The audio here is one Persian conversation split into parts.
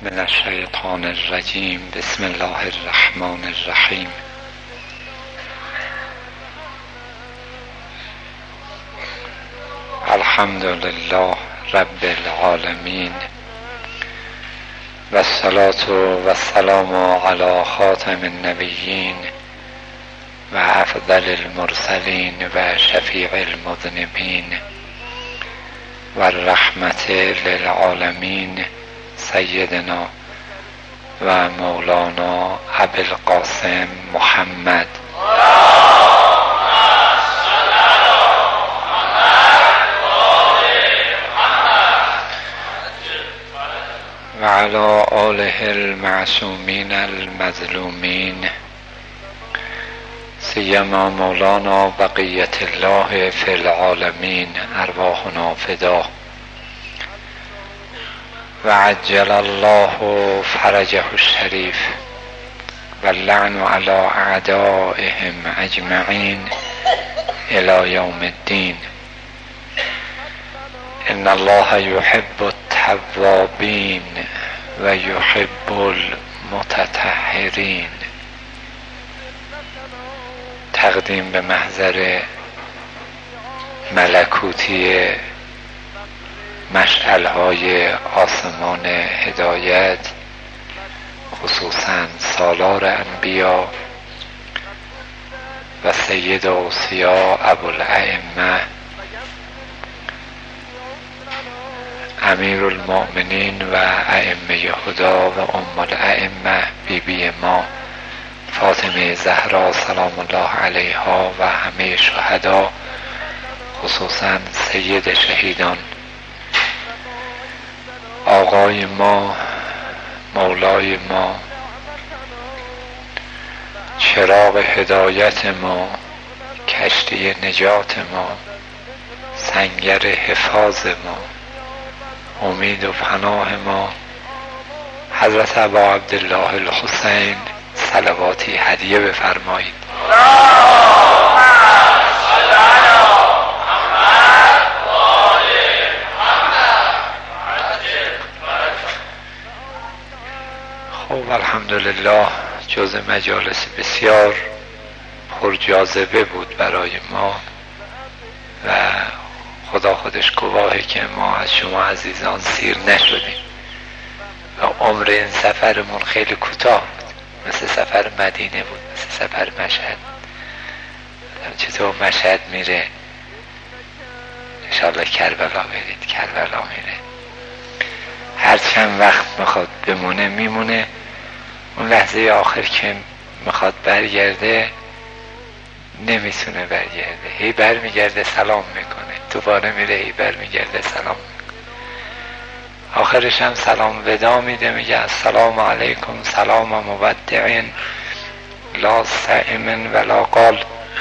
من الشیطان الرجیم. بسم الله الرحمن الرحیم. الحمد لله رب العالمین و الصلاة و السلام علی خاتم النبیین و افضل المرسلین و شفیع المذنبین و الرحمت للعالمین سیدنا و مولانا ابوالقاسم محمد و علی آله المعصومین المظلومین سیما مولانا بقیت الله فی العالمین ارواحنا فدا و عجل الله فرجه الشریف و اللعن علی اعدائهم اجمعین الی یوم الدین. ان الله یحب التوابین و یحب المتطهرین. تقدیم به محضر ملکوتی مشعل‌های آسمان هدایت، خصوصاً سالار انبیا و سید اوصیا ابوالائمه امیر المؤمنین و ائمه هدا و ام الائمه بیبی ما فاطمه زهرا سلام الله علیها و همه شهدا، خصوصاً سید شهیدان آقای ما، مولای ما، چراغ هدایت ما، کشتی نجات ما، سنگر حفاظ ما، امید و پناه ما، حضرت ابا عبدالله الحسین صلواتی هدیه بفرمایید. خب الحمدلله جز مجالس بسیار پرجاذبه بود برای ما و خدا خودش گواهه که ما از شما عزیزان سیر نشدیم و عمر این سفرمون خیلی کوتاه بود، مثل سفر مدینه بود، مثل سفر مشهد. چطور مشهد میره انشاءالله کربلا برید، کربلا میره، هر چند وقت میخواد بمونه میمونه، اون لحظه آخر که میخواد برگرده نمیتونه برگرده، هی برمیگرده سلام میکنه، دوباره میره هی برمیگرده سلام میکنه، آخرش هم سلام ودا میده، میگه السلام علیکم سلام مودعین لا سائم ولا قال.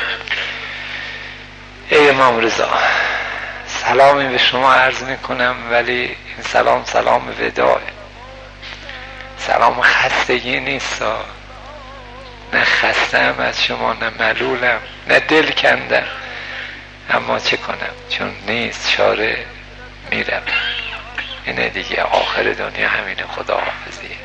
ای امام رضا سلامی به شما عرض میکنم، ولی این سلام سلام وداعه، سلام خستگی نیست، نه خستم از شما، نه ملولم، نه دل کندم، اما چه کنم چون نیست چاره میرم. اینه دیگه، آخر دنیا همینه، خدا حافظیه.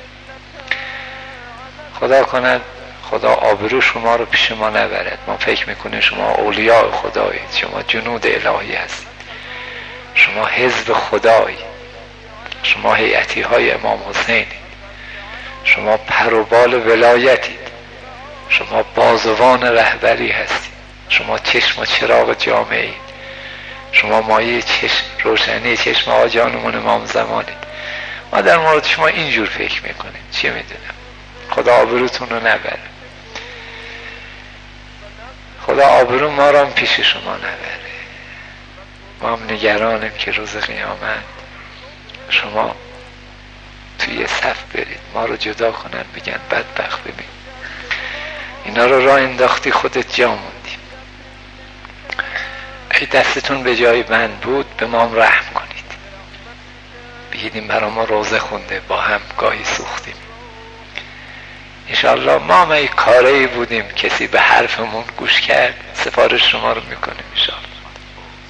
خدا کند خدا آبرو شما رو پیش ما نبرد. ما فکر میکنیم شما اولیاء خدایید، شما جنود الهی هستید، شما حزب خدایید، شما هیئتی های امام حسینید، شما پر و بال ولایتید، شما بازوان رهبری هستید، شما چشم و چراغ جامعه اید، شما مایه روشنی چشم آجانمون امام زمانید. ما در مورد شما اینجور فکر میکنیم، چی میدونم، خدا آبروتون رو نبره، خدا آبرو ما رو هم پیش شما نبره. ما هم نگرانیم که روز قیامت شما توی صف برید، ما رو جدا کنن، بگن بدبخت ببین اینا رو راه انداختی خودت جا موندی. ای دستتون به جای بند بود به ما هم رحم کنید، بگیدیم برا ما روزه خونده، با هم گاهی سوختیم، انشاءالله ما هم ای کاری بودیم کسی به حرفمون گوش کرد، سفارش شما رو میکنیم انشاءالله.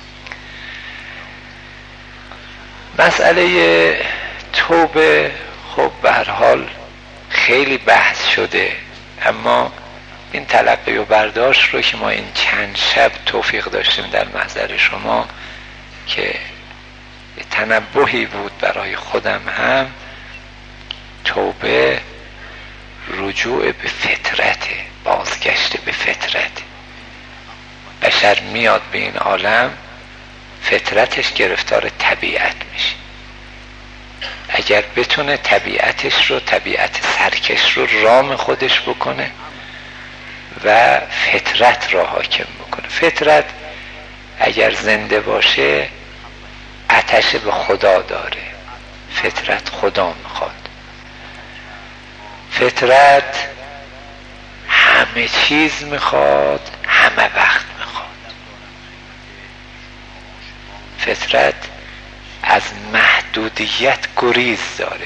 مسئله توبه، خب خب به هر حال خیلی بحث شده، اما این تلقی و برداشت رو که ما این چند شب توفیق داشتیم در محضر شما که تنبهی بود برای خودم هم، توبه رجوع به فطرت، بازگشت به فطرت. بشر میاد به این عالم فطرتش گرفتار طبیعت میشه. اگر بتونه طبیعتش رو، طبیعت سرکش رو رام خودش بکنه و فطرت را حاکم بکنه. فطرت اگر زنده باشه آتش به خدا داره. فطرت خدا میخواد. فطرت همه چیز میخواد، همه وقت میخواد. فطرت از محدودیت گریز داره.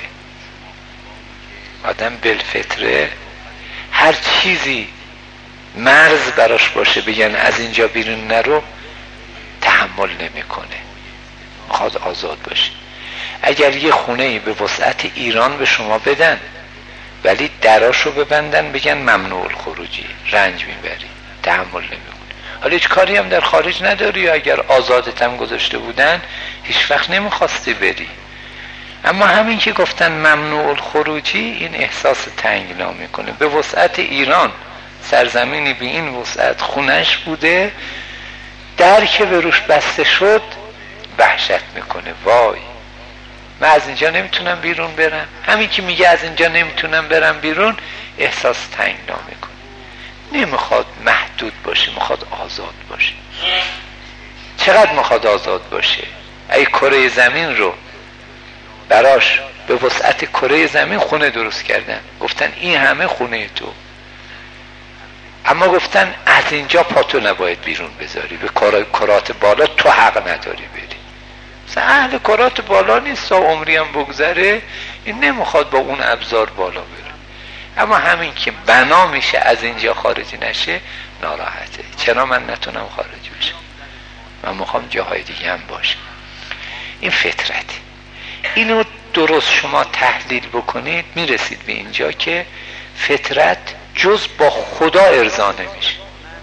آدم بالفطره هر چیزی مرز براش باشه بگن از اینجا بیرون نرو تحمل نمیکنه، میخواد آزاد باشه. اگر یه خونه‌ای به وسعت ایران به شما بدن ولی دراشو ببندن بگن ممنوع الخروجی، رنج میبری، تحمل نمیکنه. حالا هیچ کاری هم در خارج نداری، اگر آزادت هم گذاشته بودن هیچ وقت نمیخواستی بری. اما همین که گفتن ممنوع الخروجی، این احساس تنگنا میکنه. به وسعت ایران، سرزمینی به این وسعت خونش بوده، در که به روش بسته شد وحشت میکنه. وای من از اینجا نمیتونم بیرون برم. همین که میگه از اینجا نمیتونم برم بیرون احساس تنگنا میکنه. نمیخواد محدود باشه، میخواد آزاد باشه. چقدر میخواد آزاد باشه؟ ای کره زمین رو براش به وسعت کره زمین خونه درست کردن، گفتن این همه خونه تو، اما گفتن از اینجا پاتو نباید بیرون بذاری، به کرات بالا تو حق نداری بری. مثلا اهل کرات بالا نیست تا عمری هم بگذره، این نمیخواد با اون ابزار بالا بره. اما همین که بنا میشه از اینجا خارجی نشه ناراحته. چرا من نتونم خارجی بشم؟ من میخوام جاهای دیگه هم باشه. این فطرت. اینو درست شما تحلیل بکنید میرسید به اینجا که فطرت جز با خدا ارضا نمیشه.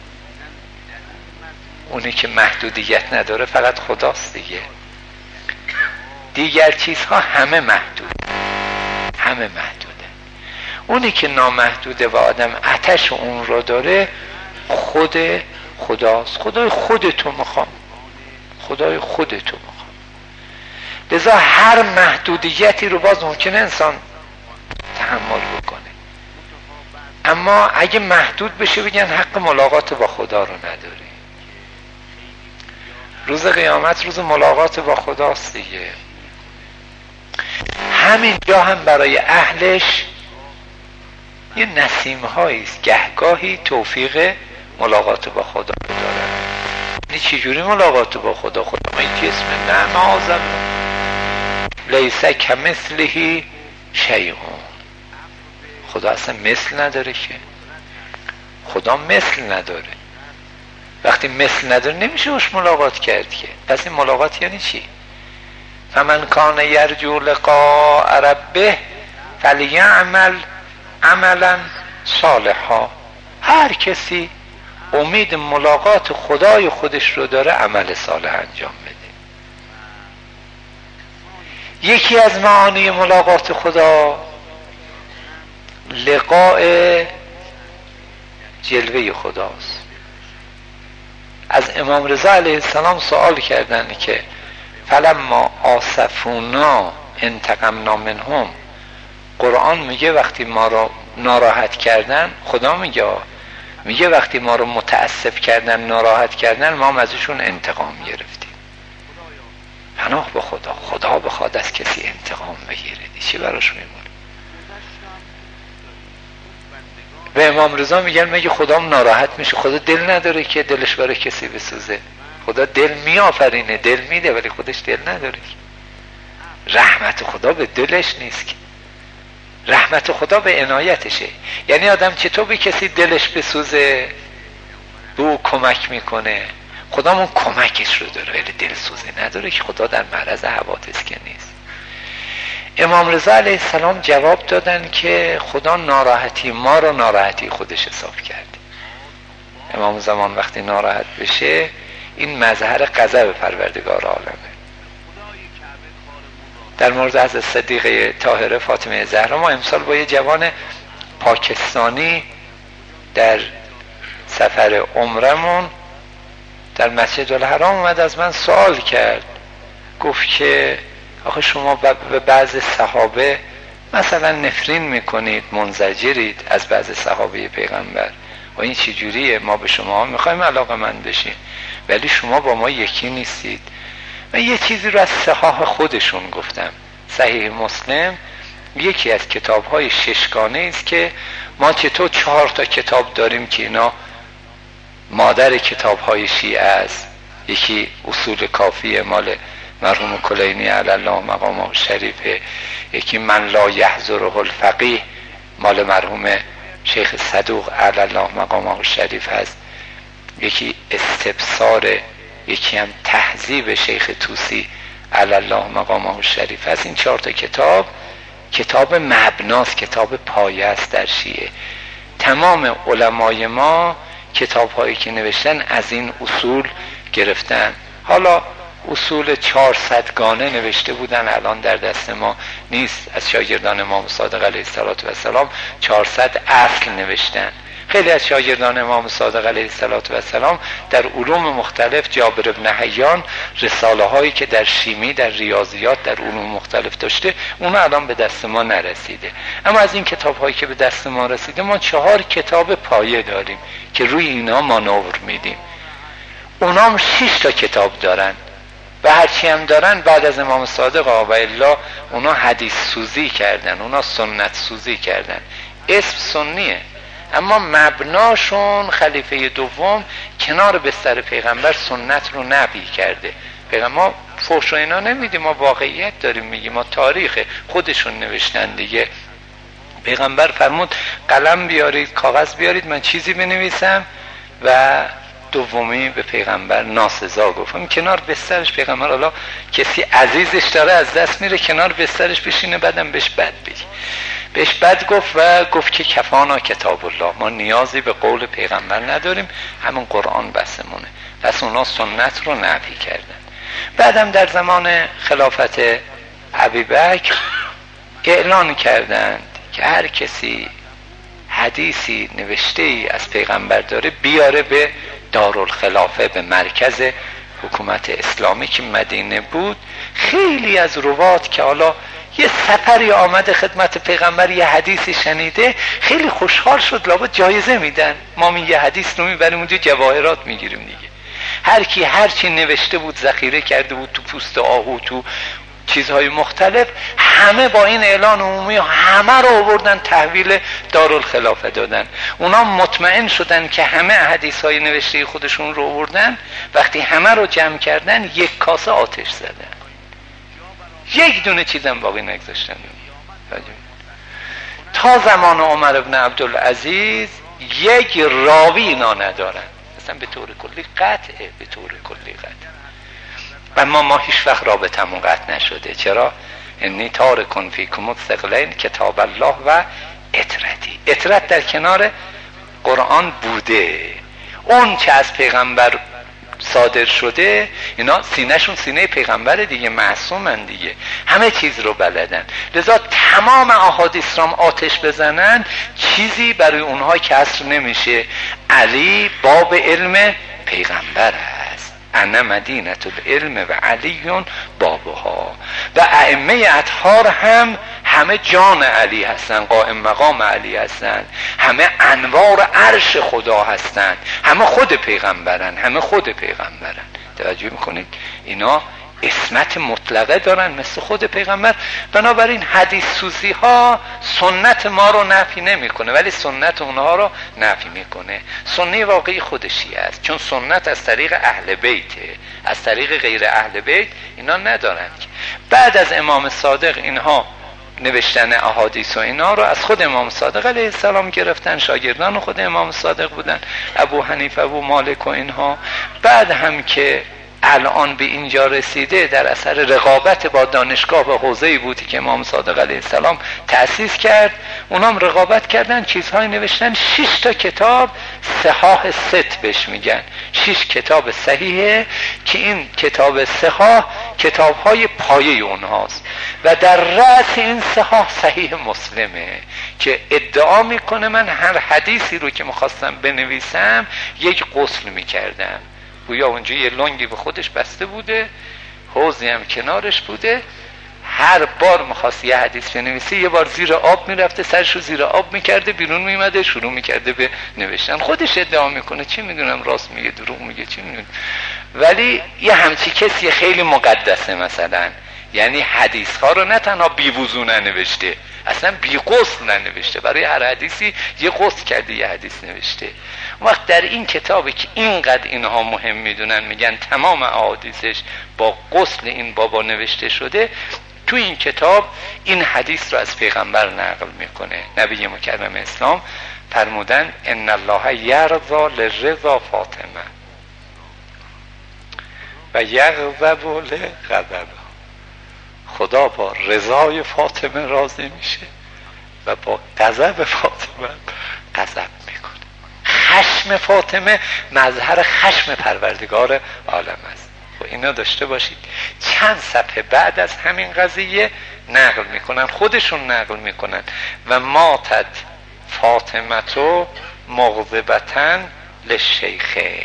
اونی که محدودیت نداره فقط خداست دیگه. دیگر چیزها همه محدود، همه محدوده. اونی که نامحدوده و آدم آتش اون رو داره خود خداست. خدای خودتو میخوام، خدای خودتو میخوام. لذا هر محدودیتی رو باز ممکنه انسان تحمل بکنه، اما اگه محدود بشه بگن حق ملاقات با خدا رو نداری. روز قیامت روز ملاقات با خداست دیگه. همین جا هم برای اهلش یه نسیم هاییست، گهگاهی توفیق ملاقات با خدا رو دارن. یعنی چجوری ملاقات با خدا؟ خدا ما این جسم نه معاذالله، لیس کمثله شیء. خدا اصلا مثل نداره که. خدا مثل نداره. وقتی مثل نداره نمیشه باش ملاقات کرد که. پس این ملاقات یعنی چی؟ فمن کان یرجو لقاء ربه فلیعمل عملا صالحا. هر کسی امید ملاقات خدای خودش رو داره عمل صالح انجام بده. یکی از معانی ملاقات خدا لقاء جلوه خداست. از امام رضا علیه السلام سوال کردن که فلما آسفونا انتقمنا منهم. قرآن میگه وقتی ما رو ناراحت کردن، خدا میگه وقتی ما رو متاسف کردن، ناراحت کردن، ما هم ازشون انتقام گرفتیم. پناه به خدا. خدا بخواد از کسی انتقام بگیره چی براش میمونه؟ به امام رضا میگن مگه خدا ناراحت میشه؟ خدا دل نداره که دلش برای کسی بسوزه. خدا دل میآفرینه، دل میده، ولی خودش دل نداره که. رحمت خدا به دلش نیست که، رحمت خدا به عنایتشه. یعنی آدم چطور به کسی دلش بسوزه به او کمک میکنه؟ خدا اون کمکش رو داره ولی دل سوزی نداره که. خدا در معرض حوادث که نیست. امام رضا علیه السلام جواب دادن که خدا ناراحتی ما رو ناراحتی خودش حساب کرده. امام زمان وقتی ناراحت بشه این مظهر غضب پروردگار عالمه. در مورد حضرت صدیقه طاهره فاطمه زهرا ما امسال با یه جوان پاکستانی در سفر عمرمون در مسجد الحرام اومد از من سوال کرد، گفت که آخه شما به بعض صحابه مثلا نفرین میکنید، منزجرید از بعض صحابه پیغمبر و این چی جوریه؟ ما به شما میخوایم علاقه‌مند بشیم ولی شما با ما یکی نیستید. من یه چیزی رو از صحاح خودشون گفتم. صحیح مسلم یکی از کتاب‌های ششگانه است که ما چطور 4 کتاب داریم که اینا مادر کتاب‌های شیعه است. یکی اصول کافیه مال مرحوم کلینی علی الله مقامه شریفه، یکی من لا یحضره الفقیه مال مرحوم شیخ صدوق علی الله مقامه شریف هست، یکی استبصار، یکی هم تهذیب شیخ طوسی علی الله مقامه شریف هست. این 4 کتاب مبناست، کتاب پایه است در شیعه. تمام علمای ما کتاب هایی که نوشتن از این اصول گرفتن. حالا اصول 400 گانه نوشته بودن، الان در دست ما نیست. از شاگردان امام صادق علیه السلام 400 اصل نوشتن. خیلی از شاگردان امام صادق علیه السلام در علوم مختلف، جابر بن حیان رساله هایی که در شیمی، در ریاضیات، در علوم مختلف داشته، اون الان به دست ما نرسیده. اما از این کتاب هایی که به دست ما رسیده ما 4 کتاب پایه داریم که روی اینا مانور میدیم. اونام 6 کتاب دارن و هرچی هم دارن بعد از امام صادق و الا اونا حدیث سوزی کردن، اونا سنت سوزی کردن. اسم سنیه اما مبناشون خلیفه دوم کنار بستر پیغمبر سنت رو نبی کرده. پیغمبر فحش و اینا نمیدیم، ما واقعیت داریم میگیم، ما تاریخ خودشون نوشتن دیگه. پیغمبر فرمود قلم بیارید، کاغذ بیارید، من چیزی بنویسم و دومی به پیغمبر ناسزا گفتم. کنار بسترش پیغمبر، حالا کسی عزیزش داره از دست میره کنار بسترش بشینه بعدم بهش بد بگی. بهش بد گفت و گفت که کفانا کتاب الله، ما نیازی به قول پیغمبر نداریم، همون قرآن بسمونه. پس اونا سنت رو نفی کردن. بعدم در زمان خلافت ابوبکر اعلان کردند که هر کسی حدیثی نوشته ای از پیغمبر داره بیاره به دارالخلافه، به مرکز حکومت اسلامی که مدینه بود. خیلی از روات که حالا یه سفری آمده خدمت پیغمبر یه حدیثی شنیده خیلی خوشحال شد، لابد جایزه میدن. ما یه حدیث رو میبریم اونجا جواهرات میگیریم دیگه. هر کی هر چی نوشته بود ذخیره کرده بود تو پوست آهو، تو چیزهای مختلف، همه با این اعلان عمومی همه رو آوردن تحویل دارالخلافه دادن. اونا مطمئن شدن که همه حدیثهای نوشته خودشون رو آوردن. وقتی همه رو جمع کردن یک کاسه آتش زدن، یک دونه چیزم باقی نگذاشتن. تا زمان عمر بن عبدالعزیز یک راوی اینا ندارن، اصلا به طور کلی قطعه، به طور کلی قطعه. و ما هیچ وقت رابطمون قطع نشده. چرا؟ انی تارکن فیکم الثقلین کتاب الله و اطرتی. اطرت در کنار قرآن بوده. اون چه از پیغمبر صادر شده اینا سینهشون سینه پیغمبر دیگه، معصومن دیگه، همه چیز رو بلدن. لذا تمام احادیث را آتش بزنن چیزی برای اونها کسر نمیشه. علی باب علم پیغمبر است، انا مدینه العلم و علیون بابها. و ائمه اطهار هم همه جان علی هستن، قائم مقام علی هستن، همه انوار عرش خدا هستن، همه خود پیغمبرن، همه خود پیغمبرن. توجه میکنید؟ اینا اسمت مطلقه دارن مثل خود پیغمبر. بنابراین حدیث سوزی ها سنت ما رو نفی نمیکنه ولی سنت اونها رو نفی میکنه. سنی واقعی خودشی است، چون سنت از طریق اهل بیته، از طریق غیر اهل بیت اینا ندارن. بعد از امام صادق اینها نوشتن احادیث و اینا رو از خود امام صادق علیه السلام گرفتن، شاگردان خود امام صادق بودن، ابو حنیفه، ابو مالک و اینها. بعد هم که الان به اینجا رسیده در اثر رقابت با دانشگاه و حوزه‌ای بودی که امام صادق علیه السلام تأسیس کرد. اونام رقابت کردن، چیزهای نوشتن. 6 تا کتاب صحاح ست بهش میگن، 6 کتاب صحیحه که این کتاب صحاح کتابهای پایه اونهاست و در رأس این صحاح صحیح مسلمه که ادعا میکنه من هر حدیثی رو که میخواستم بنویسم یک غسل میکردم. گویا اونجا یه لنگی به خودش بسته بوده، حوضی هم کنارش بوده، هر بار میخواست یه حدیث بنویسه یه بار زیر آب میرفته، سرشو زیر آب میکرده، بیرون میمده شروع میکرده به نوشتن. خودش ادعا میکنه، چی میدونم راست میگه دروغ میگه چی میدونم، ولی یه همچی کسی خیلی مقدسه مثلا، یعنی حدیث ها رو نه تنها بیوضو ننوشته، اصلا بی غسل ننوشته، برای هر حدیثی یه غسل کرده یه حدیث نوشته. وقت در این کتابی که اینقدر اینها مهم میدونن، میگن تمام احادیثش با غسل این بابا نوشته شده، تو این کتاب این حدیث رو از پیغمبر نقل میکنه. نبی مکرم اسلام فرمودن ان الله یرضا لرضا فاطمه و یغضب لغضب، خدا با رضای فاطمه راضی میشه و با غضب فاطمه غضب میکنه. خشم فاطمه مظهر خشم پروردگار عالم است. و اینا داشته باشید چند صفحه بعد از همین قضیه نقل میکنن، خودشون نقل میکنن و ماتت فاطمه مغضبتن للشیخه،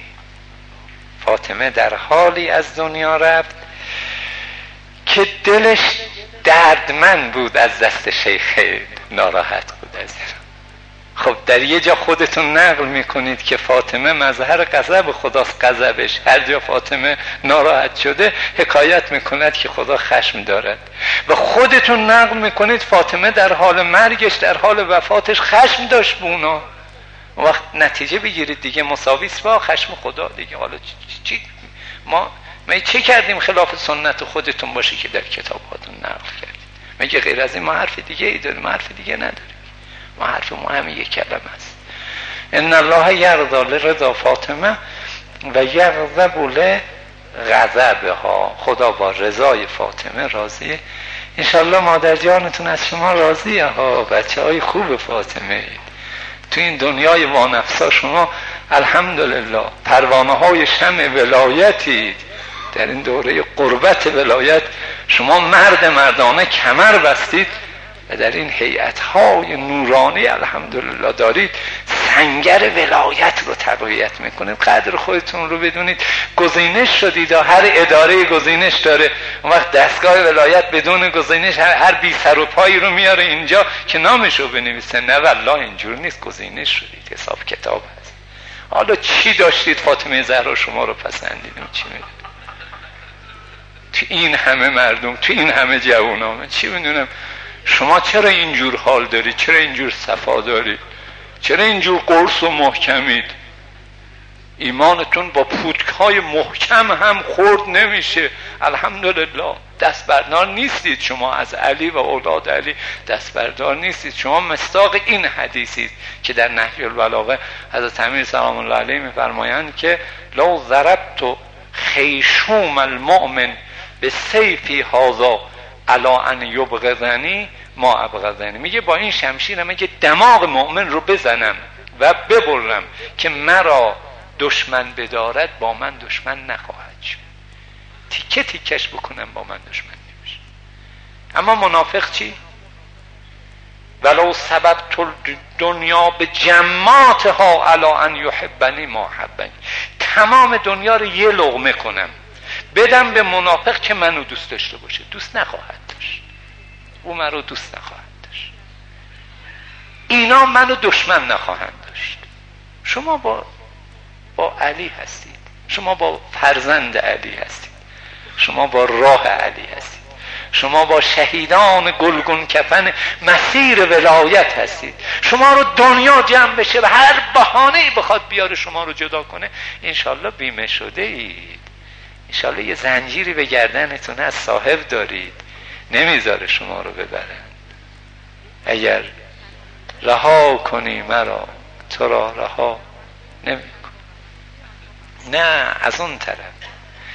فاطمه در حالی از دنیا رفت که دلش دردمند بود از دست شیخ، ناراحت بود از این. خب در یه جا خودتون نقل میکنید که فاطمه مظهر غضب خداست، غضبش هر جا فاطمه ناراحت شده حکایت میکند که خدا خشم دارد، و خودتون نقل میکنید فاطمه در حال مرگش در حال وفاتش خشم داشت به اونا. وقت نتیجه بگیرید دیگه مساویس با خشم خدا دیگه. حالا چی ما چه کردیم خلاف سنت خودتون باشه که در کتاباتون نقل کردید؟ مگه غیر از این ما حرف دیگه ای داریم؟ حرف دیگه نداریم. ما حرف ما همین یک کلمه است، ان الله یرضا لرضا فاطمه و یغضب لغضبها، خدا با رضای فاطمه راضیه. انشالله مادر جانتون از شما راضیه ها، بچه های خوب فاطمه اید. تو این دنیای وانفسا شما الحمدلله پروانه های شمع ولایتید. در این دوره قربت ولایت شما مردانه کمر بستید و در این هیئت‌های نورانی الحمدلله دارید، سنگر ولایت رو تقویت میکنید. قدر خودتون رو بدونید. گزینش شدید، هر اداره گزینش داره. اون وقت دستگاه ولایت بدون گزینش هر بی سر و پایی رو میاره اینجا که نامش رو بنویسه. نه والله اینجور نیست، گزینش شدید، حساب کتاب هست. حالا چی داشتید فاطمه زهرا شما رو پسندیدیم؟ چی میدونید؟ تو این همه مردم، تو این همه جوانان، چی میدونم شما چرا اینجور حال دارید؟ چرا اینجور صفا دارید؟ چرا اینجور قرص و محکمید؟ ایمانتون با پوتک‌های محکم هم خورد نمیشه. الحمدلله دست بردار نیستید شما از علی و اولاد علی، دست بردار نیستید. شما مصداق این حدیثید که در نهج البلاغه حضرت امیر سلام الله علیه میفرمایند که لو ضربت خیشوم المؤمن به سیفی هذا الا ان یبغضنی ما ابغضنی. میگه با این شمشیرم اگه دماغ مؤمن رو بزنم و ببرم که مرا دشمن بدارد، با من دشمن نخواهد شد. تیکه تیکش بکنم با من دشمن نمیشه. اما منافق چی؟ ولو سببت دنیا به جماعتها الا ان یحبنی ما حبنی. تمام دنیا رو یه لقمه کنم بدم به منافق که منو دوست داشته باشه، دوست نخواهد داشت. او منو دوست نخواهد داشت. اینا منو دشمن نخواهند داشت. شما با علی هستید، شما با فرزند علی هستید، شما با راه علی هستید، شما با شهیدان گلگون کفن مسیر ولایت هستید. شما رو دنیا جمع بشه و هر بهانه‌ای بخواد بیاره شما رو جدا کنه، انشالله بیمه شده اید. انشالله یه زنجیری به گردنتون از صاحب دارید نمیذاره شما رو ببرن. اگر رها کنی مرا تو را رها نمی کن. نه، از اون طرف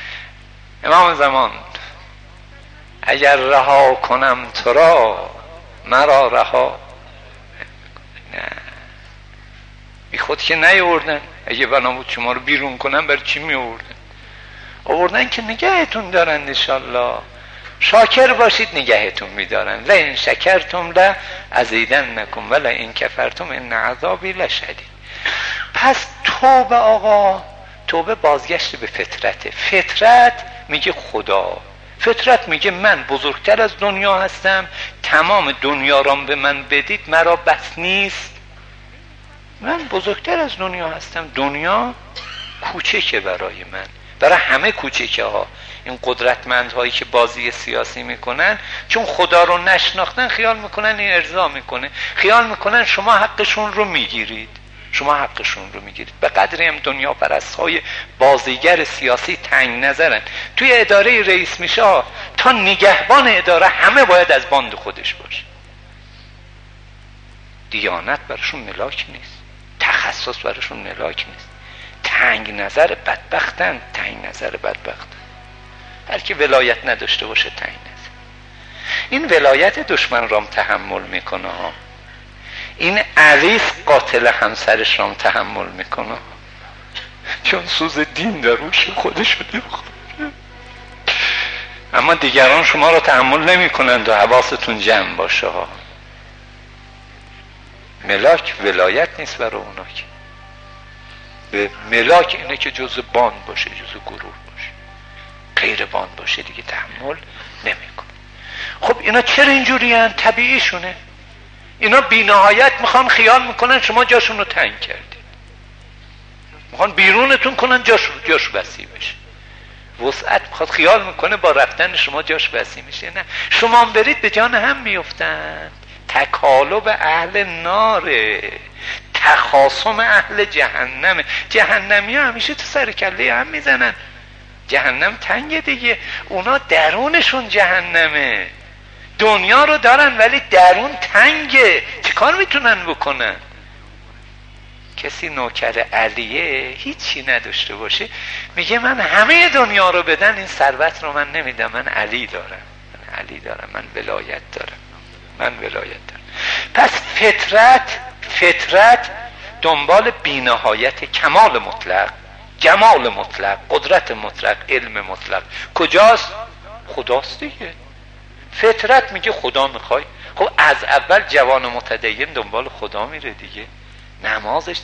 امام زمان اگر رها کنم تو را مرا رها نه. بی خود که نیاوردن. اگه بنا بود شما رو بیرون کنن برای چی می آوردن که نگهتون دارن. انشالله شاکر باشید نگهتون میدارن. لئن شکرتم لازیدنکم ولئن کفرتم ان عذابی لشدید. پس توبه آقا، توبه بازگشت به فطرته. فطرت میگه خدا، فطرت میگه من بزرگتر از دنیا هستم، تمام دنیا را به من بدید مرا بس نیست. من بزرگتر از دنیا هستم، دنیا کوچکه برای من، برای همه کوچکه ها. این قدرتمندهایی که بازی سیاسی میکنن چون خدا رو نشناختن خیال میکنن این ارضا میکنه، خیال میکنن شما حقشون رو میگیرید، شما حقشون رو میگیرید. به قدری هم دنیا پرست های بازیگر سیاسی تنگ نظرن. توی اداره رئیس میشه تا نگهبان اداره همه باید از باند خودش باشه. دیانت براشون ملاک نیست، تخصص براشون ملاک نیست. تنگ نظر بدبختن، تنگ نظر بدبختن. هر کی ولایت نداشته باشه تنگ نظر. این ولایت دشمن رام تحمل میکنه ها. این عریس قاتل همسرش رام تحمل میکنه چون سوز دین در روش خودشو نمیخواد. اما دیگران شما رو تحمل نمیکنند و حواستون جمع باشه ها. ملاک ولایت نیست برای اونا که. به ملاک اینه که جزء باند باشه، جزء گروه باشه. غیر باند باشه دیگه تحمل نمیکنه. خب اینا چرا اینجوری هن؟ طبیعیشونه. اینا بی نهایت میخوان، خیال میکنن شما جاشون رو تنگ کردید، میخوان بیرونتون کنن جاش وسیع بشه. وسعت میخواد، خیال میکنه با رفتن شما جاش وسیع میشه. نه، شما برید به جان هم میفتن. تکالب اهل ناره، تخاصم اهل جهنمه. جهنمی ها همیشه تو سر کله هم میزنن. جهنم تنگه دیگه، اونا درونشون جهنمه. دنیا رو دارن ولی درون تنگه، چه کار میتونن بکنن؟ کسی نوکر علیه هیچی نداشته باشه میگه من همه دنیا رو بدن این ثروت رو من نمیدم، من علی دارم، من ولایت دارم. پس فطرت دنبال بی‌نهایت کمال مطلق، جمال مطلق، قدرت مطلق، علم مطلق. کجاست؟ خداست دیگه. فطرت میگه خدا میخوای. خب از اول جوان متدین دنبال خدا میره دیگه. نمازش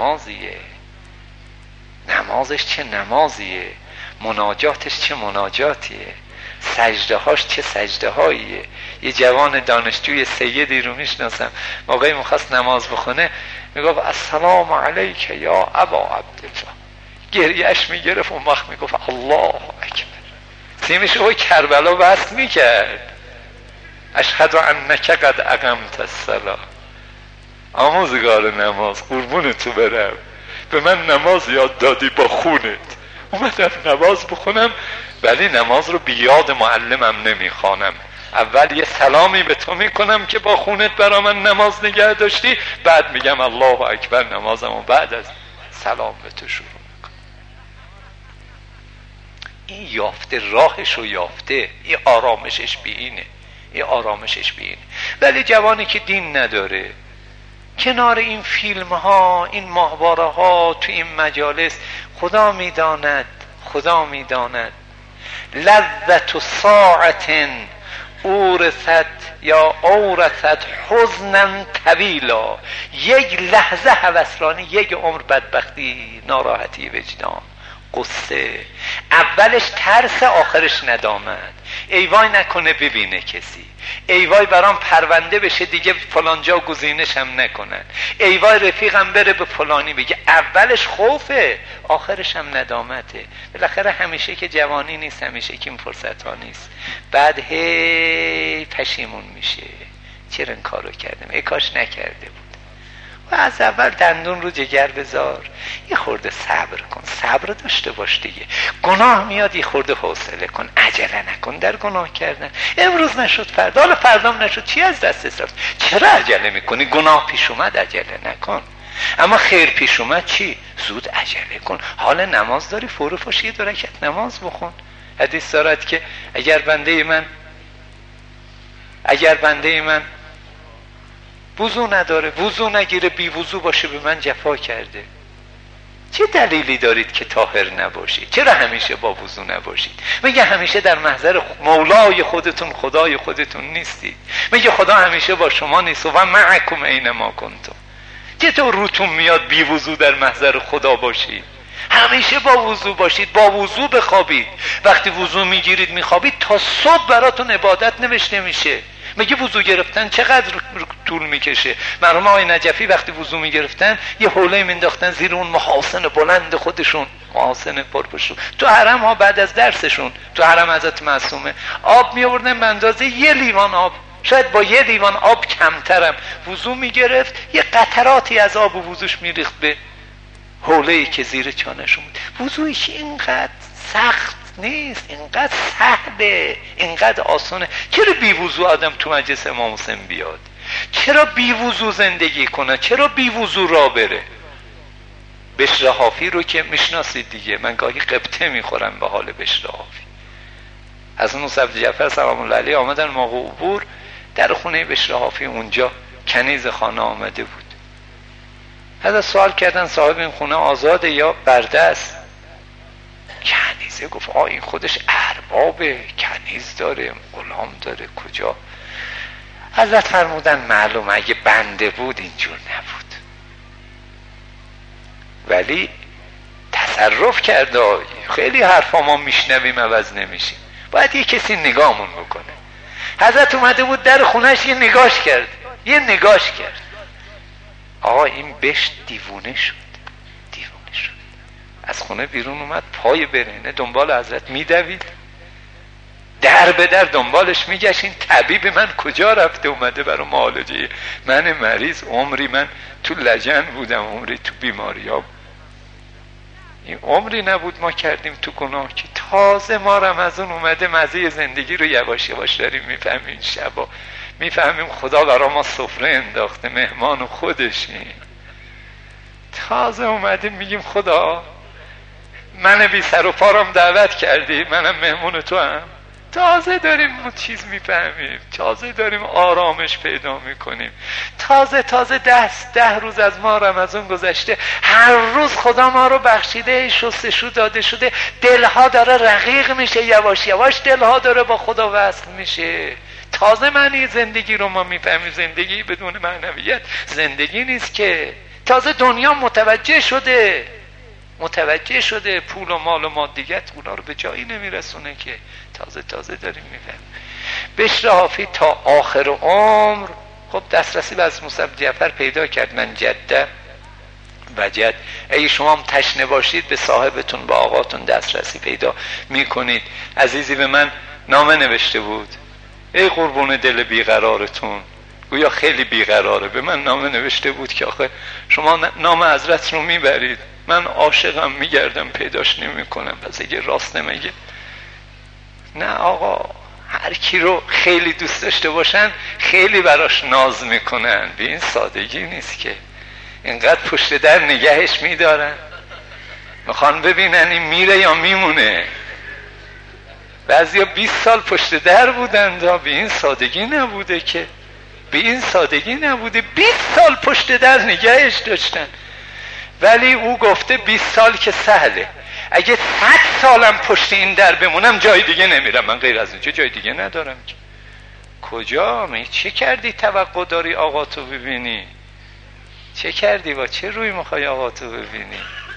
چه نمازیه، مناجاتش چه مناجاتیه، سجده هاش چه سجده هاییه. یه جوان دانشجوی سیدی رو میشناسم، موقعی میخواست نماز بخونه میگفت السلام علیک یا ابا عبدالله، گریهش میگرفت، اون وقت میگفت الله اکبر، سیمش رو کربلا بست میکرد. اشهد انک قد اقمت الصلاة. آموزگار نماز، قربون تو برم، به من نماز یاد دادی با خونت، اومدم نماز بخونم ولی نماز رو بیاد معلمم نمیخوانم. اول یه سلامی به تو میکنم که با خونت برا من نماز نگه داشتی، بعد میگم الله اکبر نمازم و بعد از سلام به تو شروع میکنم. این یافته، راهشو یافته، این آرامشش بیینه. ولی جوانی که دین نداره کنار این فیلم ها، این ماهواره ها، تو این مجالس، خدا میداند لذت ساعت اورثت یا اورثت حزنا طویلا. یک لحظه هوسرانی، یک عمر بدبختی، ناراحتی وجدان، قصه. اولش ترس، آخرش ندامت. ای وای نکنه ببینه کسی، ای وای برام پرونده بشه دیگه فلانجا گزینش هم نکنن، ای وای رفیقم بره به فلانی بگه. اولش خوفه، آخرش هم ندامته. بالاخره همیشه که جوانی نیست، همیشه که این فرصت ها نیست. بعد هی پشیمون میشه، چرا این کارو کردم، ای کاش نکرده بود. و از اول دندون رو جگر بذار، یه خورده صبر کن، صبر داشته باش دیگه. گناه میاد یه خورده حوصله کن، عجله نکن در گناه کردن. امروز نشد فردا، حالا فردام نشد، چی از دست رفت؟ چرا عجله میکنی؟ گناه پیش اومد عجله نکن، اما خیر پیش اومد چی؟ زود عجله کن. حال نماز داری، فوری فوشی 2 رکعت نماز بخون. حدیث دارد که اگر بنده من وضو نداره، وضو نگیره، بی وضو باشه، به من جفا کرده. چه دلیلی دارید که طاهر نباشید؟ چرا همیشه با وضو نباشید؟ مگه همیشه در محضر مولای خودتون، خدای خودتون نیستید؟ مگه خدا همیشه با شما نیست؟ و معکم اینما کنتم. چطور روتون میاد بی وضو در محضر خدا باشید؟ همیشه با وضو باشید، با وضو بخوابید. وقتی وضو میگیرید میخوابید تا صبح براتون عبادت نوشته میشه. مگه وضو گرفتن چقدر طول میکشه؟ مرحوم آقای نجفی وقتی وضو میگرفتن یه حوله مینداختن زیر اون محاسن بلند خودشون، محاسن پرپشون. تو حرم ها بعد از درسشون تو حرم حضرت معصومه آب میآوردن به اندازه یه لیوان آب، شاید با یه لیوان آب کمترم وضو میگرفت، یه قطراتی از آب و وضوش میریخت به حوله‌ای که زیر چانه‌شون بود. وضویش اینقدر سخت نیست، اینقدر سهله، اینقدر آسانه. چرا بی وضو آدم تو مجلس امام حسین بیاد؟ چرا بی وضو زندگی کنه؟ چرا بی وضو را بره؟ بشر حافی رو که میشناسید دیگه، من گاهی قبطه میخورم به حال بشر حافی. از موسی جعفر سلام الله علیه آمدن موقع عبور در خونه بشر حافی، اونجا کنیز خانه آمده بود. حضرت سوال کردن صاحب این خونه آزاده یا برده است؟ کنیزه گفت این خودش اربابه، کنیز داره، غلام داره، کجا؟ حضرت فرمودن معلومه اگه بنده بود اینجور نبود، ولی تصرف کرده. خیلی حرفا ما میشنویم عوض نمیشیم، باید یه کسی نگاهمون بکنه. حضرت اومده بود در خونش یه نگاش کرد، این بهش دیوونه شد. از خونه بیرون اومد، پای برهنه دنبال حضرت میدوید، در به در دنبالش میگشت. این طبیب من کجا رفته اومده برای معالجه من مریض؟ عمری من تو لجن بودم، عمری تو بیماری ها، این عمری نبود ما کردیم تو گناه که تازه ما رمضان اومده مزه زندگی رو یواش یواش داریم میفهمیم. شبا میفهمیم خدا برای ما سفره انداخته، مهمان خودشیم. تازه اومده میگیم خدا من بی سر و پارم دعوت کردی، منم مهمون تو هم. تازه داریم چیز میفهمیم، تازه داریم آرامش پیدا میکنیم. تازه 10 روز از ما رمضان گذشته، هر روز خدا ما رو بخشیده، شستشو داده شده، دلها داره رقیق میشه، یواش یواش دلها داره با خدا وصل میشه. تازه معنی زندگی رو ما میفهمیم. زندگی بدون معنویت زندگی نیست که. تازه دنیا متوجه شده پول و مال و مادیت اونا رو به جایی نمیرسونه که. تازه داریم میفهمیم. بشر حافی تا آخر عمر خب دسترسی به از موسی جعفر پیدا کرد. من جده وجد، اگه شما هم تشنه باشید به صاحبتون، به آقاتون دسترسی پیدا میکنید. عزیزی به من نامه نوشته بود، ای قربون دل بیقرارتون، گویا خیلی بیقراره. به من نامه نوشته بود که آخه شما نام حضرت رو میبرید، من عاشقم میگردم پیداش نمیکنم، پس اگه راست نمیگه. نه آقا، هر کی رو خیلی دوست داشته باشن خیلی براش ناز میکنن، به این سادگی نیست که. اینقدر پشت در نگهش میدارن، میخوان ببینن این میره یا میمونه. بعضیا 20 سال پشت در بودن، به این سادگی نبوده که. 20 سال پشت در نگهش داشتن. ولی او گفته 20 سال که سهله، اگه 100 سالم پشت این در بمونم جای دیگه نمیرم، من غیر از اینجا جای دیگه ندارم که. کجا؟ چه کردی توقع داری آقا تو ببینی؟ چه کردی؟ با چه روی میخوای آقا تو ببینی؟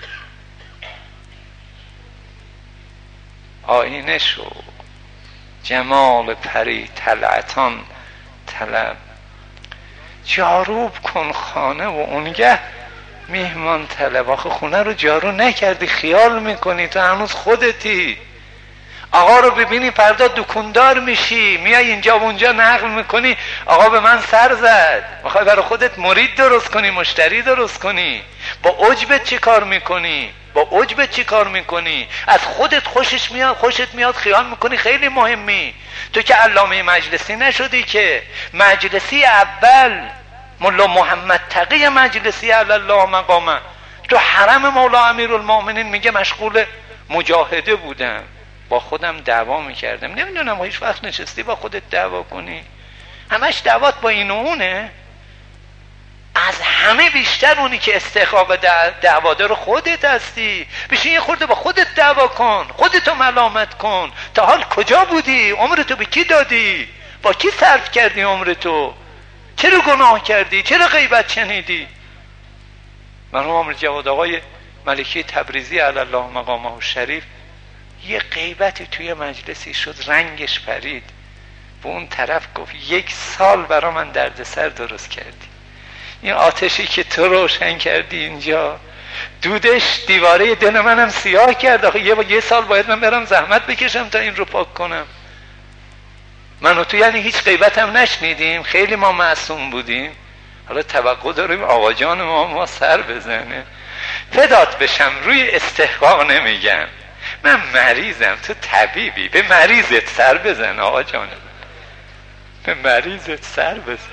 آینه شو، جمال پری طلعتان طلب، جاروب کن خانه و اونگه میهمان طلب. آخه خونه رو جارو نکردی، خیال میکنی تو هنوز خودتی. آقا رو ببینی فردا دکوندار میشی، میای اینجا و اونجا نقل میکنی آقا به من سر زد. میخوای برای خودت مرید درست کنی، مشتری درست کنی. با عجبت چی کار میکنی؟ از خودت خوشت میاد خیال میکنی خیلی مهمی. تو که علامه مجلسی نشدی که. مجلسی اول مولا محمد تقی مجلسی علی الله مقامه تو حرم مولا امیرالمومنین میگه مشغول مجاهده بودم. با خودم دعوا میکردم. نمیدونم هیچ وقت نشستی با خودت دعوا کنی؟ همش دعوات با این و اونه. از همه بیشتر اونی که استحقاق دعوادار خودت هستی. بشین یه خورده با خودت دعوا کن، خودتو ملامت کن. تا حال کجا بودی؟ عمرتو به کی دادی؟ با کی صرف کردی عمرتو؟ چرا گناه کردی؟ چرا غیبت شنیدی؟ مرحوم عمر جواد آقای ملکی تبریزی علی الله مقامه الشریف یه غیبتی توی مجلسی شد، رنگش پرید. به اون طرف گفت 1 سال برا من دردسر درست کردی. این آتشی که تو روشن کردی اینجا، دودش دیواره دل منم سیاه کرد. آخه یه سال باید من برم زحمت بکشم تا این رو پاک کنم. من و تو یعنی هیچ غیبتم نشنیدیم؟ خیلی ما معصوم بودیم. حالا توقع داریم آقا جان ما سر بزنه. فدات بشم، روی استحقاق نمیگم. من مریضم، تو طبیبی، به مریضت سر بزن آقا جان، به مریضت سر بزن.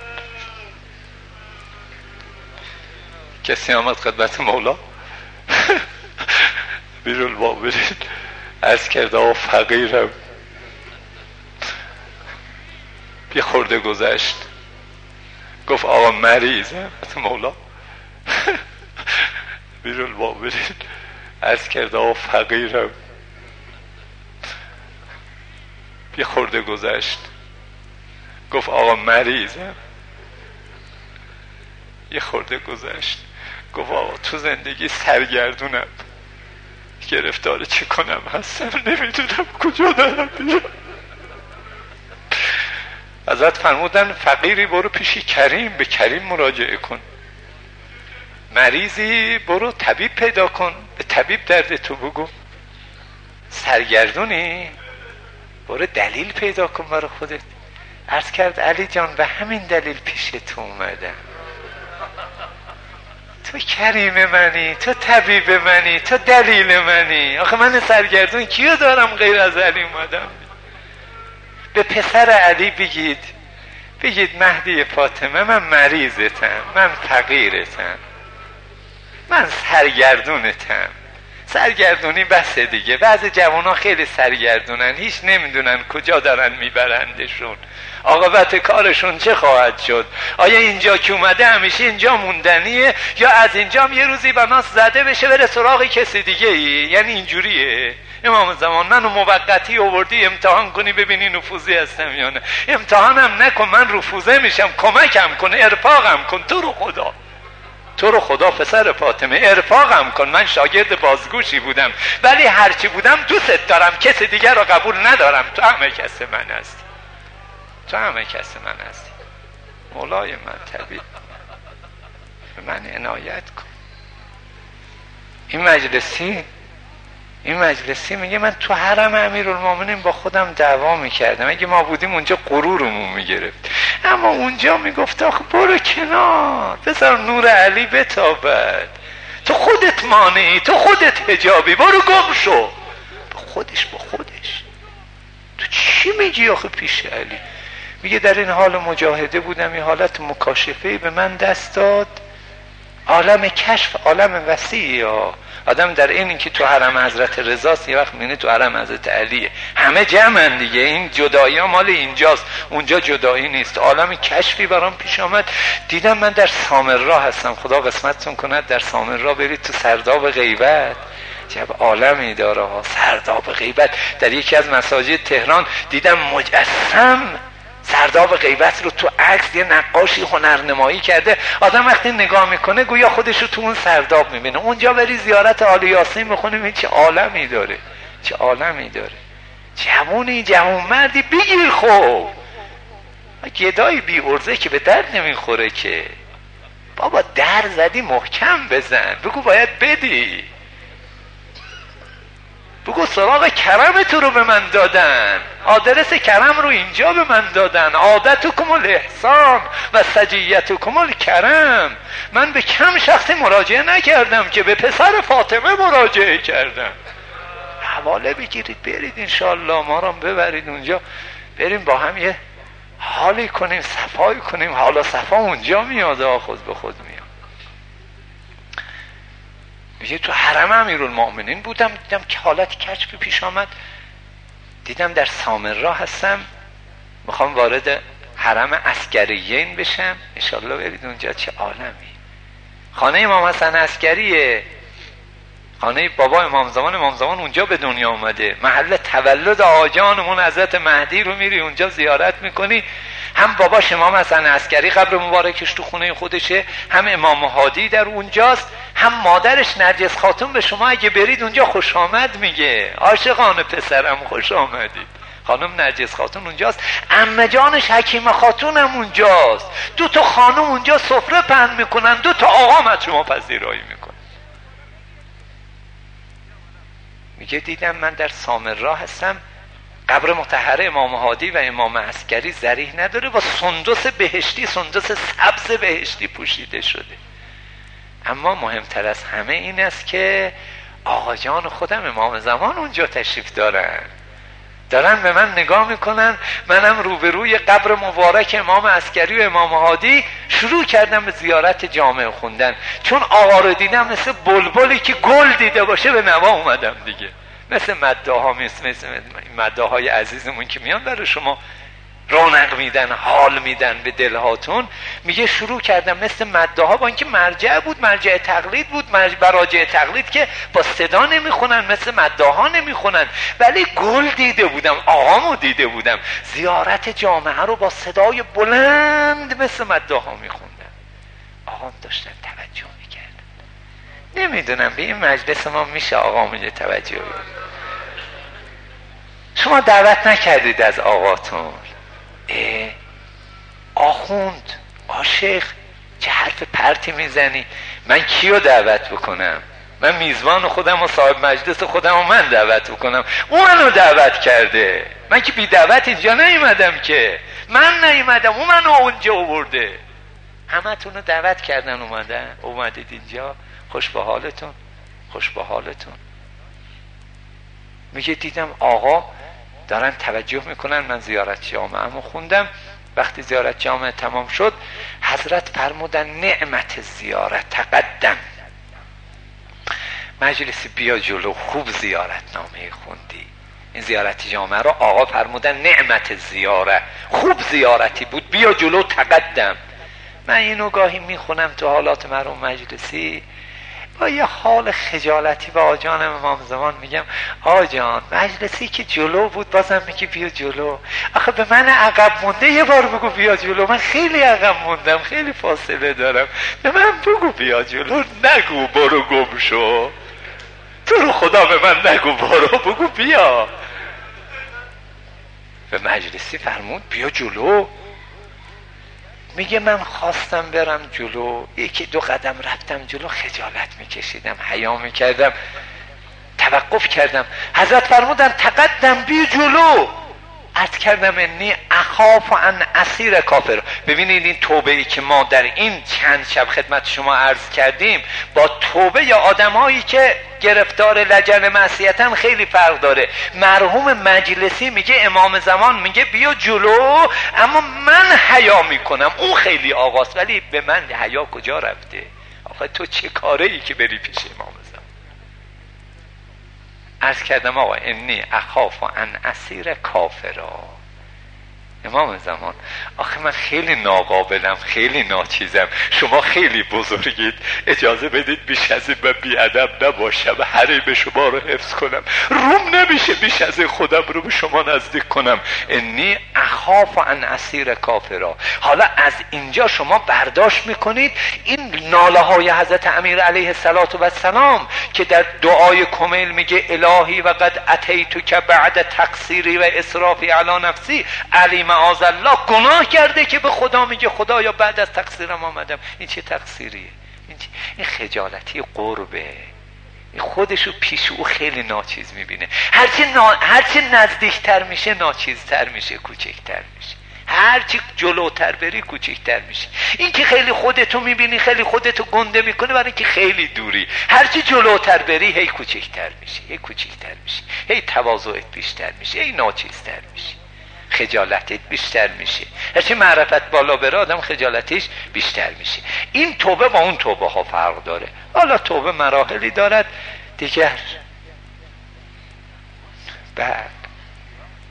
کسی آمد خدمت مولا بیرالبابرین عرض کرد آقا فقیرم. یه خورده گذشت گفت آقا مریضم. مولا بیرالبابرین عرض کرد آقا فقیرم. یه خورده گذشت گفت آقا مریضم. یه خورده گذشت گفت آقا تو زندگی سرگردونم، گرفتار چه کنم هستم، نمیدونم کجا دارم بیرم. حضرت فرمودن فقیری برو پیشی کریم، به کریم مراجعه کن. مریضی برو طبیب پیدا کن، به طبیب درد تو بگو. سرگردونی برو دلیل پیدا کن برای خودت. عرض کرد علی جان به همین دلیل پیش تو اومدم. تو کریم منی، تو طبیب منی، تو دلیل منی. آخه من سرگردون کیو دارم غیر از علی اومدم؟ به پسر علی بگید مهدی فاطمه من مریضتم، من فقیرتم، من سرگردونتم. سرگردونی بسه دیگه. بعضی جوانا خیلی سرگردونن، هیچ نمیدونن کجا دارن میبرندشون، عاقبت کارشون چه خواهد شد. آیا اینجا که اومده همیشه اینجا موندنیه، یا از اینجا هم یه روزی بناس زده بشه بره سراغ کسی دیگه ای؟ یعنی اینجوریه. امام زمان منو موقتی آوردی امتحان کنی ببینی نفوذی هستم یا نه. امتحانم نکن، من رفوزه میشم، کمکم کن، ارفاقم کن. تو رو خدا پسر فاطمه ارفاقم کن. من شاگرد بازگوشی بودم ولی هرچی بودم دوست دارم، کسی دیگر رو قبول ندارم. تو همه کس من هستی، تو همه کس من هستی. مولای من طبیب به من عنایت کن. این مجلسی میگه من تو حرم امیرالمومنین با خودم دعوا میکردم. اگه ما بودیم اونجا غرورمون میگرفت، اما اونجا میگفت آخه برو کنار، بذار نور علی بتابد. تو خودت مانعی، تو خودت حجابی، برو گم شو. با خودش تو چی میگی آخه پیش علی؟ میگه در این حال مجاهده بودم، این حالت مکاشفه‌ای به من دست داد. عالم کشف عالم وسیعی ها. آدم در این که تو حرم حضرت رضاست، یه وقت میبینه تو حرم حضرت علیه. همه جمعن دیگه. این جدایی ها مال اینجاست، اونجا جدایی نیست. عالم کشفی برام پیش آمد. دیدم من در سامرا هستم. خدا قسمتتون کند در سامرا برید تو سرداب غیبت. چه عالمی داره ها سرداب غیبت. در یکی از مساجد تهران دیدم مجسم سرداب غیبت رو تو عکس یه نقاشی هنرنمایی کرده. آدم وقتی نگاه میکنه گویا خودش رو تو اون سرداب میبینه. اونجا بری زیارت آل یاسین بخونیم، چه عالمی داره، چه عالمی داره. جوون مردی بگیر. خب گدایی بی ارزه که به درد نمیخوره که. بابا در زدی محکم بزن، بگو باید بدی، بگو سراغ کرم تو رو به من دادن، آدرس کرم رو اینجا به من دادن. عادتکم الاحسان و سجیتکم الکرم. من به کم شخصی مراجعه نکردم که به پسر فاطمه مراجعه کردم. حواله بگیرید برید انشاءالله، ما رو ببرید اونجا، بریم با هم یه حالی کنیم، صفایی کنیم. حالا صفا اونجا میاد، خود به خود میاد. میگه تو حرم امیرالمومنین بودم، دیدم که حالت کشفی پیش آمد. دیدم در سامرا هستم، میخوام وارد حرم عسکریین بشم، انشالله برید اونجا چه عالمی. خانه امام حسن عسکریه، خانه بابا امام زمان اونجا به دنیا اومده، محل تولد آجانمون حضرت مهدی رو میری اونجا زیارت میکنی. هم باباش امام حسن عسکری قبر مبارکش تو خونه خودشه، هم امام هادی در اونجاست، هم مادرش نرگس خاتون به شما اگه برید اونجا خوش آمد میگه، عاشقانه پسرم خوش آمدید. خانم نرگس خاتون اونجاست، عمه جانش حکیمه خاتون هم اونجاست. 2 تا خانم اونجا سفره پهن میکنن، 2 تا آقام از شما پذیرایی میکنن. میگه دیدم من در سامرا هستم، قبر مطهر امام هادی و امام عسکری ذریح نداره، با سندس بهشتی، سندس سبز بهشتی پوشیده شده. اما مهمتر از همه این است که آقا جان خودم امام زمان اونجا تشریف دارن به من نگاه میکنن. منم روبروی قبر مبارک امام عسکری و امام هادی شروع کردم به زیارت جامع خوندن، چون آقا رو دیدم مثل بلبلی که گل دیده باشه به نوا اومدم دیگه. مثل مداها، مثل مداهای عزیزمون که میان برای شما رونق میدن، حال میدن به دلهاتون. میگه شروع کردم مثل مداها، با اینکه مرجع بود، مرجع تقلید بود، مراجع تقلید که با صدا نمیخونن، مثل مداها نمیخونن، ولی گل دیده بودم، آقامو دیده بودم، زیارت جامعه رو با صدای بلند مثل مداها میخوندن. آقام داشتن توجه میکردن. نمیدونم به این مجلس ما میشه آقام یه توجه بید؟ شما دعوت نکردید از آقاتون؟ آخوند، عاشق، چه حرف پرتی میزنی؟ من کیو دعوت بکنم؟ من میزبان خودم و صاحب مجلس خودم و من دعوت بکنم؟ اون منو دعوت کرده، من که بی دعوت اینجا نیومدم که، من نیومدم، اون منو اونجا آورده. همه تونو دعوت کردن اومدید اینجا، خوش به حالتون، خوش به حالتون. میگه دیدم آقا دارن توجه میکنن. من زیارت جامعه خوندم. وقتی زیارت جامعه تمام شد حضرت فرمودن نعمت زیارت تقدم. مجلسی بیا جلو، خوب زیارت نامه خوندی. این زیارت جامعه رو آقا فرمودن نعمت زیاره، خوب زیارتی بود، بیا جلو تقدم. من اینو گاهی میخونم تو حالات مرحوم مجلسی، با یه حال خجالتی با آجان امام زمان میگم آجان مجلسی که جلو بود بازم میگی بیا جلو. آخه به من عقب مونده یه بار بگو بیا جلو، من خیلی عقب موندم، خیلی فاصله دارم، به من بگو بیا جلو، نگو برو گم شو، تو رو خدا به من نگو برو، بگو بیا. به مجلسی فرمود بیا جلو. میگه من خواستم برم جلو، 1-2 قدم رفتم جلو، خجالت میکشیدم، حیا میکردم، توقف کردم. حضرت فرمودن تقدم، بیا جلو. عرض کردم انی اخاف ان اسیر کافر. ببینید این توبه ای که ما در این چند شب خدمت شما عرض کردیم با توبه یا آدمایی که گرفتار لجن معصیتن خیلی فرق داره. مرحوم مجلسی میگه امام زمان میگه بیا جلو، اما من حیا میکنم، اون خیلی آقاست، ولی به من حیا کجا رفته؟ آخه تو چه کاره ای که بری پیش امام زمان؟ عرض کردم آقا انی اخاف ان اسیر کافرا. امام زمان آخه من خیلی ناقابلم، خیلی ناچیزم، شما خیلی بزرگید، اجازه بدید بیش از این من بیادب نباشم، حریم شما رو حفظ کنم، روم نمیشه بیش از این خودم رو به شما نزدیک کنم. انی اخاف ان اسیر کافرا. حالا از اینجا شما برداشت میکنید این ناله های حضرت امیر علیه السلام که در دعای کمیل میگه الهی و قد اتیتک بعد تقصیری و اسرافی علی نفسی علی معاذ الله، گناه کرده که به خدا میگه خدایا بعد از تقصیرم آمدم. این چه تقصیریه؟ این خجالتی قربه. این خودشو پیش او خیلی ناچیز میبینه. هرچی نزدیکتر میشه ناچیزتر میشه، کوچکتر میشه. هرچی جلوتر بری کوچکتر میشه. این که خیلی خودتو میبینی، خیلی خودتو گنده میکنه، برای اینکه خیلی دوری. هرچی جلوتر بری هی کوچکتر میشه، هی کوچکتر میشه، هی تواضعت بیشتر میشه، هی ناچیزتر میشه، خجالتت بیشتر میشه. هرچی معرفت بالا بره آدم خجالتش بیشتر میشه. این توبه با اون توبه ها فرق داره. حالا توبه مراحلی دارد دیگر. بعد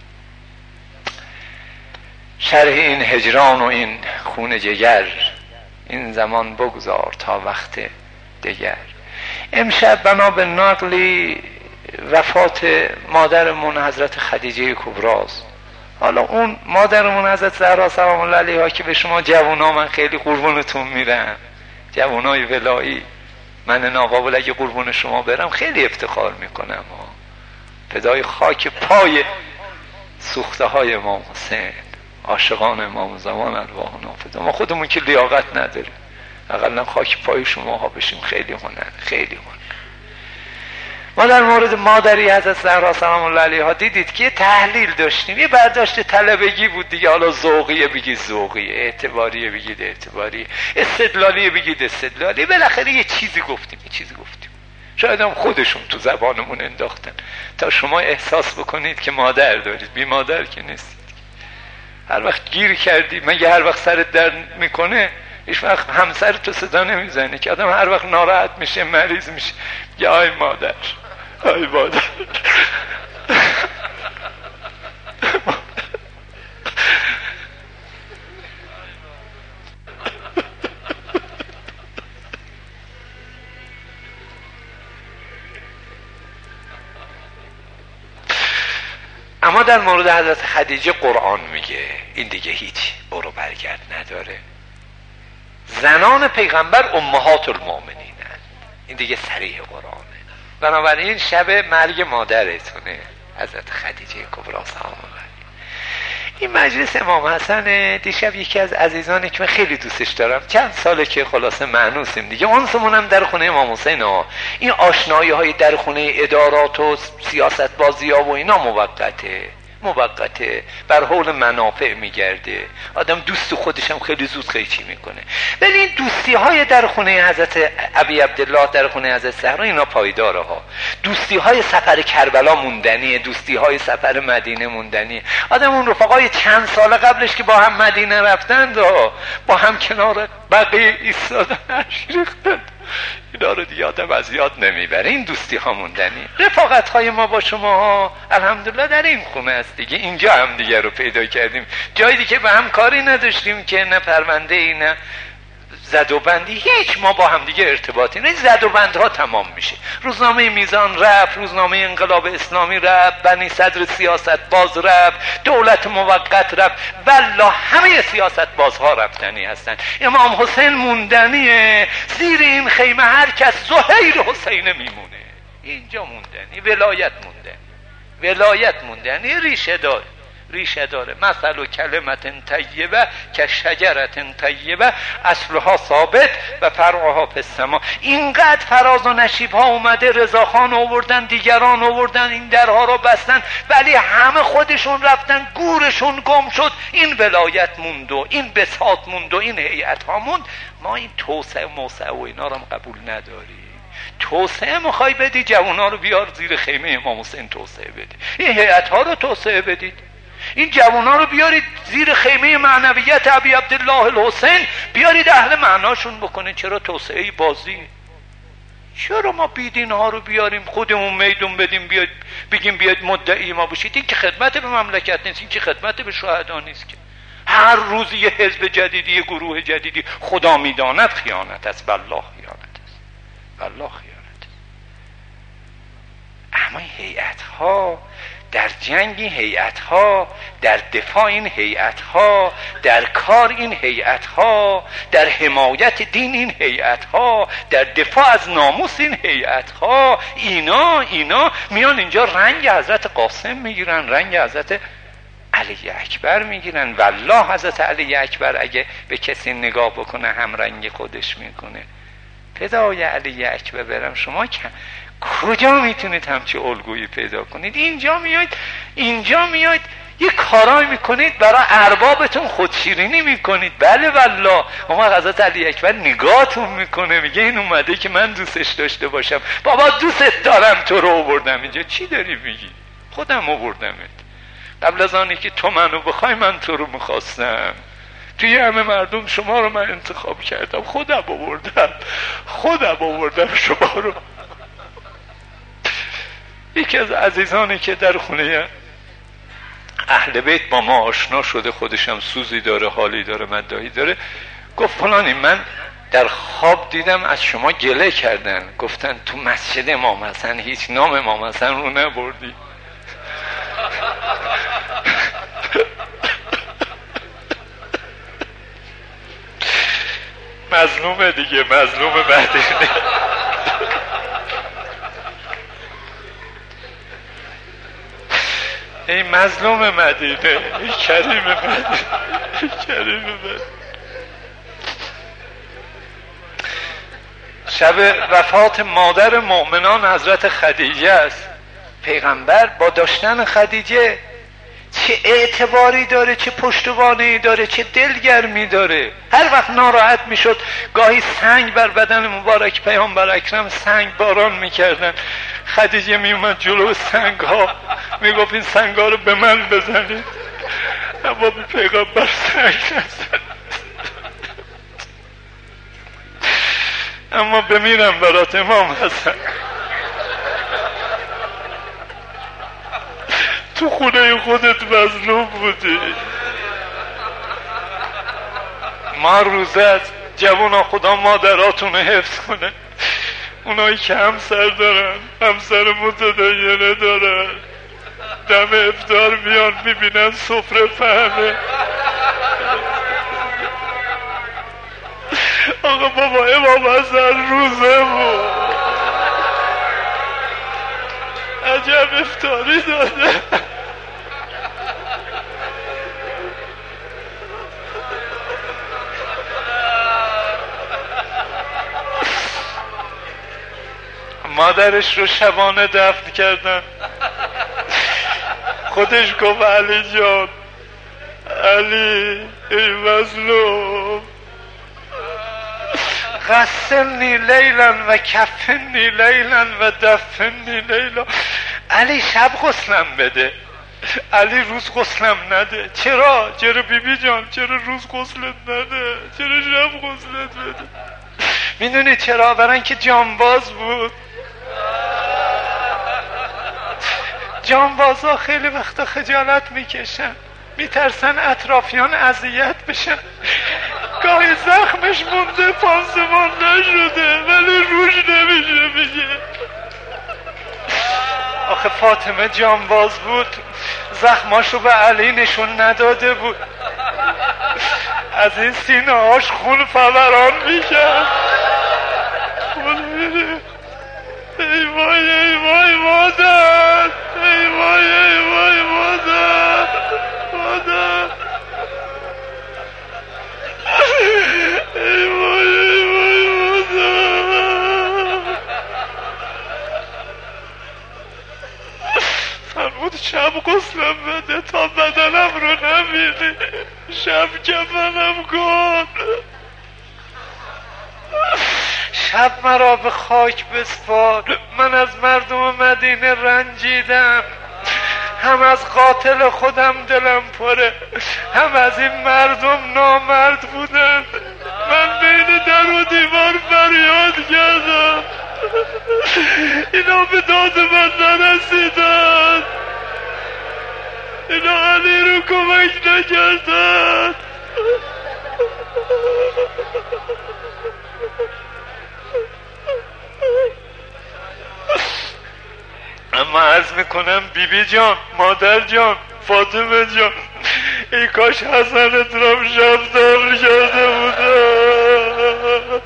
شرح این هجران و این خون جگر، این زمان بگذار تا وقت دگر. امشب بنا به نقلی وفات مادرمون حضرت خدیجه کبراست. حالا اون مادرمون حضرت زهرا سلام الله علیها که به شما جوونا من خیلی قربونتون میرم، جوانای ولایی، من ناقابل اگه قربون شما برم خیلی افتخار میکنم، فدای خاک پای سوخته های امام حسین، عاشقان امام زمان ارواحنا فدا. ما خودمون که لیاقت نداریم، اقلا خاک پای شما ها بشیم، خیلی هنر، خیلی هنر. ما در مورد مادری حضرت زهرا سلام الله علیها دیدید که یه تحلیل داشتیم، یه برداشت طلبگی بود دیگه، حالا ذوقیه بگید ذوقیه، اعتباریه بگید اعتباری، استدلالیه بگید استدلالی، بالاخره یه چیزی گفتیم، یه چیزی گفتیم. شاید هم خودشون تو زبانمون انداختن تا شما احساس بکنید که مادر دارید، بی مادر که نیستید. هر وقت گیر کردی، مگه هر وقت سرت درد میکنه هیچ وقت همسر تو صدا نمیزنه که آدم هر وقت ناراحت میشه، مریض میشه، یا آی مادر، آی مادر. اما در مورد حضرت خدیجه قرآن میگه این دیگه هیچ برو برگرد نداره. زنان پیغمبر امهات المؤمنین، این دیگه صریح قرآنه. بنابراین شب مرگ مادرتونه حضرت خدیجه کبری سلام الله علیها. این مجلس امام حسن دیشب یکی از عزیزانی که من خیلی دوستش دارم، چند ساله که خلاصه مأنوسیم دیگه، اونسمون هم در خونه امام حسین ها. این آشنایی های در خونه ادارات و سیاست بازی ها و اینا موقته، بر حول منافع میگرده، آدم دوست خودش هم خیلی زود قیچی میکنه. ولی این دوستی های در خونه حضرت ابی عبدالله، در خونه حضرت زهرا، اینا پایداره ها. دوستی های سفر کربلا موندنیه، دوستی های سفر مدینه موندنیه. آدم اون رفقای چند سال قبلش که با هم مدینه رفتند و با هم کنار بقیه ایستادن ریختند، اینا رو دیگه آدم از یاد نمیبره. این دوستی ها موندنی. رفاقت های ما با شما ها الحمدلله در این خونه است دیگه، اینجا هم دیگه رو پیدا کردیم، جایی دیگه به هم کاری نداشتیم که نه پرونده ای نه زد و بندی، هیچ، ما با هم دیگه ارتباطی نه. زد و بندها تمام میشه، روزنامه میزان رفت، روزنامه انقلاب اسلامی رفت، بنی صدر سیاست باز رفت، دولت موقت رفت، والله همه سیاست بازها رفتنی هستن. امام حسین موندنیه، زیر این خیمه هر کس زهیر حسین میمونه، اینجا موندنی، ولایت موندنی ریشه داره. مثل و کلمت طیبه که شجرت طیبه اصلها ثابت و فرعها فی السما. اینقدر فراز و نشیب ها اومده، رضاخان آوردن، دیگران آوردن، این درها رو بستن، ولی همه خودشون رفتن، گورشون گم شد، این ولایت موند و این بساط موند و این هیئت ها موند. ما این توسعه موسعه و اینا رو هم قبول نداریم. توسعه میخوای بدی، جوونا رو بیار زیر خیمه امام حسین توسعه بدی، این هیئت ها رو توسعه بدید، این جوونا رو بیارید زیر خیمه معنویت ابی عبدالله الحسین، بیارید اهل معناشون بکنید. چرا توسعه بازی؟ چرا ما بیدین ها رو بیاریم خودمون میدون بدیم، بگیم بیاید مدعی ما بشید؟ این که خدمت به مملکت نیست، این که خدمت به شهدا نیست که. هر روز یه حزب جدیدی، یه گروه جدیدی، خدا میداند خیانت است، والله خیانت است، والله خیانت است. اما این هیئت ها در جنگ، این هیئت ها در دفاع، این هیئت ها در کار، این هیئت ها در حمایت دین، این هیئت ها در دفاع از ناموس، این هیئت ها، اینا میان اینجا رنگ حضرت قاسم میگیرن، رنگ حضرت علی اکبر میگیرن. والله حضرت علی اکبر اگه به کسی نگاه بکنه هم رنگ خودش میکنه. فدای علی اکبر برم، شما کجا میتونید همچه الگویی پیدا کنید؟ اینجا میاید یه کارایی میکنید برای اربابتون، خودشیرینی میکنید. بله والله. اما حضرت علی اکبر نگاهتون میکنه، میگه این اومده که من دوستش داشته باشم. بابا دوست دارم، تو رو آوردم اینجا. چی داری میگی؟ خودم آوردمت. قبل از آنی که تو منو بخوای من تو رو میخواستم. توی همه مردم شما رو من انتخاب کردم، خودم آوردم شما رو. یکی از عزیزانی که در خونه اهل بیت با ما آشنا شده، خودشم سوزی داره، حالی داره، مداحی داره. گفت فلانی من در خواب دیدم از شما گله کردن، گفتن تو مسجد امام حسن هیچ نام امام حسن رو نبردی. مظلومه دیگه، مظلوم مدینه. ای مظلوم مدینه، ای کریم مدینه، ای کریم مدینه. شب وفات مادر مؤمنان حضرت خدیجه است. پیغمبر با داشتن خدیجه چه اعتباری داره، چه پشتوانه‌ای داره، چه دلگرمی داره. هر وقت ناراحت میشد گاهی سنگ بر بدن مبارک پیامبر اکرم سنگ باران میکردن. خدیجه میومد جلو سنگ ها میگفت این سنگ ها رو به من بزنید، اما به پیغمبر سنگ نزد. اما بمیرم برات امام حسن. تو خونه خودت مظلوم بودی. ما روزت جوانا خدا مادراتون حفظ کنه، اونایی که همسر دارن، همسر متدینه دارن، دم افطار میان میبینن سفره پهنه. آقا بابا امام حسن روزه بود، عجب افطاری داده. مادرش رو شبانه دفن کردن. خودش گفت علی جان، علی ای مظلوم، غسلنی لیلا و کفنی لیلا و دفنی لیلا. علی شب غسلم بده، علی روز غسلم نده. چرا بیبی جان، چرا روز غسلت نده، چرا شب غسلت بده؟ میدونی چرا؟ برای اینکه جانباز بود. جانبازا خیلی وقتا خجالت میکشن، میترسن اطرافیان اذیت بشن. گاهی زخمش مونده پانسمان نشده ولی روش نمیشه. میگه آخه فاطمه جانباز بود، زخماشو به علی نشون نداده بود، از این سینه هاش خون فوران میکرد. ای وای ای وای مادر، ای وای ای وای مادر، مادر ای وای ای وای مادر. فرمود شب غسلم بده تا بدنم رو نبینی، شب کفنم کن. شب مرا به خاک بسپار، من از مردم مدینه رنجیدم، هم از قاتل خودم دلم پره، هم از این مردم نامرد بودن. من بین در و دیوار فریاد کردم، اینا به داد من نرسیدن، اینا علی رو کمک نکردن. اما عرض میکنم بیبی جان، مادر جان، فاطمه جان، ای کاش حسنت را شبدار کرده بودم.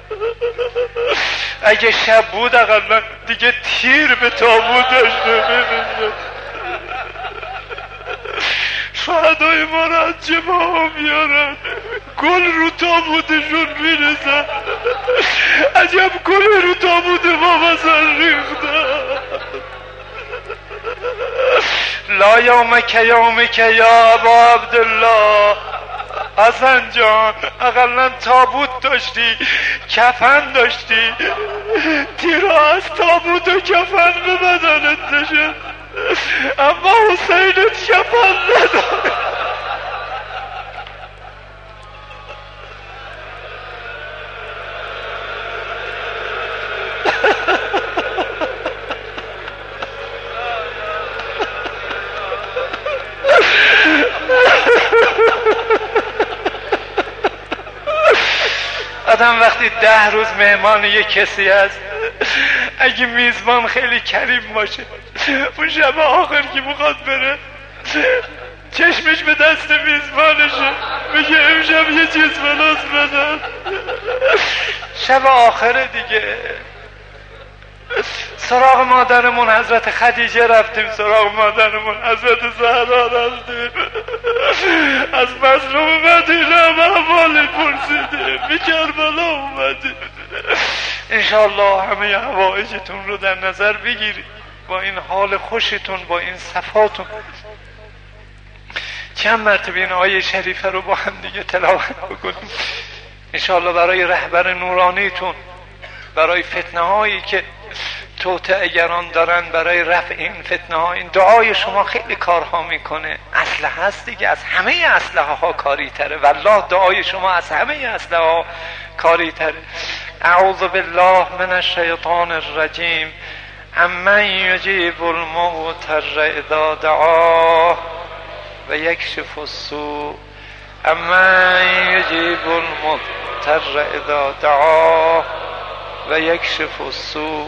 اگه شب بود اقلا دیگه تیر به تابوتش نمی‌رسید. شهدای ما را از جبه ها میارن، گل رو تابوتشون میرسن. عجب گل رو تابوت ما مثلا ریختن. لا یومک یومک یا ابا عبدالله. حسن جان اقلا تابوت داشتی، کفن داشتی، تیرا از تابوت و کفن به بدنت نشد، اما حسینت کفن نداره. آدم وقتی 10 روز مهمان یک کسی هست، اگه میزبان خیلی کریم باشه، اون شب آخر که میخواد بره چشمش به دست میزبانشه، میگه امشب یه چیز فلاس بدن. شب آخره دیگه. سراغ مادرمون حضرت خدیجه رفتیم، سراغ مادرمون حضرت زهرا رفتیم، از مظلوم مدینه هم احوالی پرسیدیم، به کربلا اومدیم. انشاءالله همه حوائجتون رو در نظر بگیرید، با این حال خوشتون، با این صفاتون. چند مرتبه این آیه شریفه رو با هم دیگه تلاوت بکنیم انشاءالله برای رهبر نورانیتون، برای فتنه هایی که توطئه‌گران دارن، برای رفع این فتنه ها. این دعای شما خیلی کارها میکنه. اسلحه هست دیگه، از همه اسلحه ها کاری تره. والله دعای شما از همه اسلحه ها کاری تره. اعوذ بالله من الشیطان الرجیم. امن یجیب المضطر اذا دعاه و یکشف السوء. امن یجیب المضطر اذا دعاه و یکشف السوء.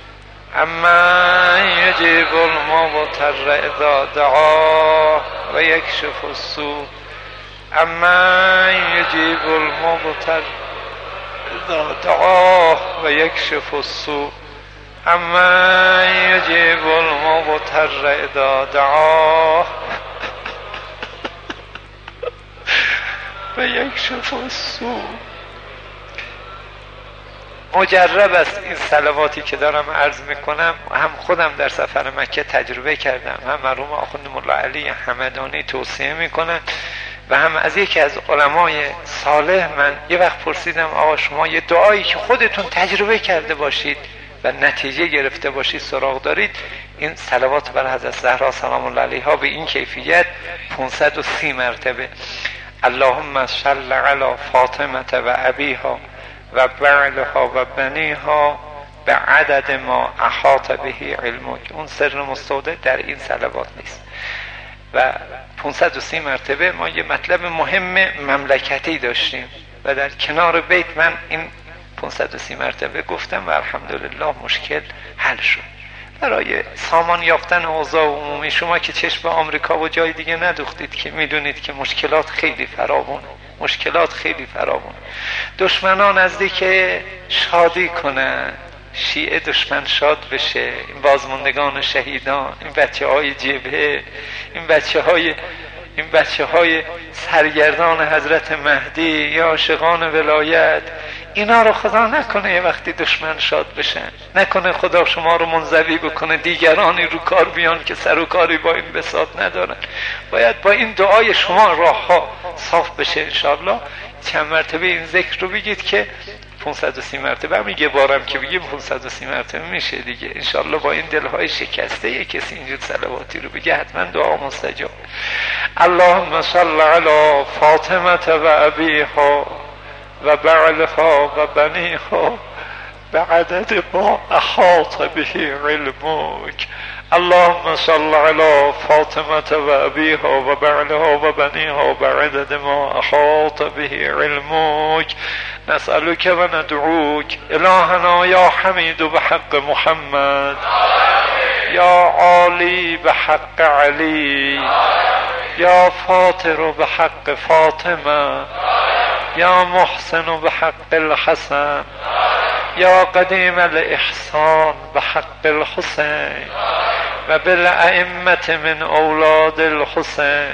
امن یجیب المضطر اذا دعاه و یکشف السوء. امن یجیب المضطر اذا دعاه و یکشف السوء. امن یجیب المضطر اذا دعاه و یکشف السوء. مجرب است این صلواتی که دارم عرض میکنم، هم خودم در سفر مکه تجربه کردم، هم مرحوم آخوند ملا علی همدانی توصیه میکنن، و هم از یکی از علمای صالح من یه وقت پرسیدم آقا شما یه دعایی که خودتون تجربه کرده باشید و نتیجه گرفته باشید سراغ دارید، این صلوات بر حضرت زهرا سلام الله علیها به این کیفیت 530 مرتبه. اللهم صل علی فاطمه و ابیها و بعلها و بنیها به عدد ما احاط بهی علمک. اون سر مستودع در این صلوات نیست. و 530 مرتبه ما یه مطلب مهم مملکتی داشتیم و در کنار بیت من این 530 مرتبه گفتم و الحمدلله مشکل حل شد. برای سامان یافتن اوضاع عمومی، شما که چشم به آمریکا و جای دیگه ندوختید که میدونید که مشکلات خیلی فراوونه، مشکلات خیلی فراوونه. دشمنان نزدیک شادی کنن، شیعه دشمن شاد بشه، این بازماندگان شهیدان، این بچه های جبهه، این بچه های سرگردان حضرت مهدی یا عاشقان ولایت، اینا رو خدا نکنه یه وقتی دشمن شاد بشن، نکنه خدا شما رو منزوی بکنه دیگرانی رو کار بیان که سر و کاری با این بساط ندارن. باید با این دعای شما راه ها صاف بشه انشاءالله. چند مرتبه این ذکر رو بگید که 530 مرتبه هم یه بارم که بگیم 530 مرتبه میشه دیگه انشاءالله. با این دلهای شکسته یه کسی اینجور صلواتی رو بگه حتما دعا مستجاب. اللهم صل علی فاطمه و ابیها و بعلها و بنیها بعدد ما احاط به علمک. اللهم صل علی فاطمه و ابیها و بعلها و بنیها بعدد ما احاط به علمک. نسألك و ندعوك الهنا یا حمید بحق محمد، یا عالی بحق علی، یا فاطر بحق فاطمه، یا محسن بحق الحسن، یا قدیم الاحسان بحق الحسین و بالائمه من اولاد الحسین.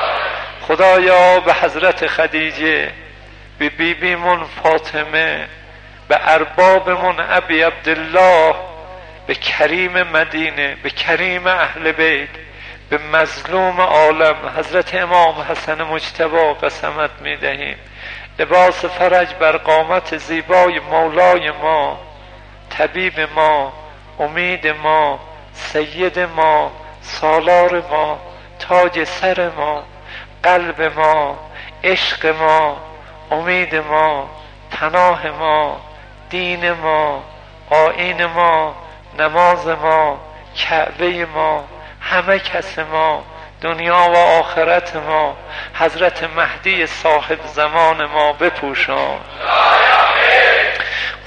خدایا به حضرت خدیجه، به بیبیمون فاطمه، به اربابمون ابی عبدالله، به کریم مدینه، به کریم اهل بیت، به مظلوم عالم حضرت امام حسن مجتبی قسمت میدهیم. لباس فرج بر قامت زیبای مولای ما، طبیب ما، امید ما، سید ما، سالار ما، تاج سر ما، قلب ما، عشق ما، امید ما، پناه ما، دین ما، آیین ما، نماز ما، کعبه ما، همه کس ما، دنیا و آخرت ما، حضرت مهدی صاحب زمان ما بپوشان.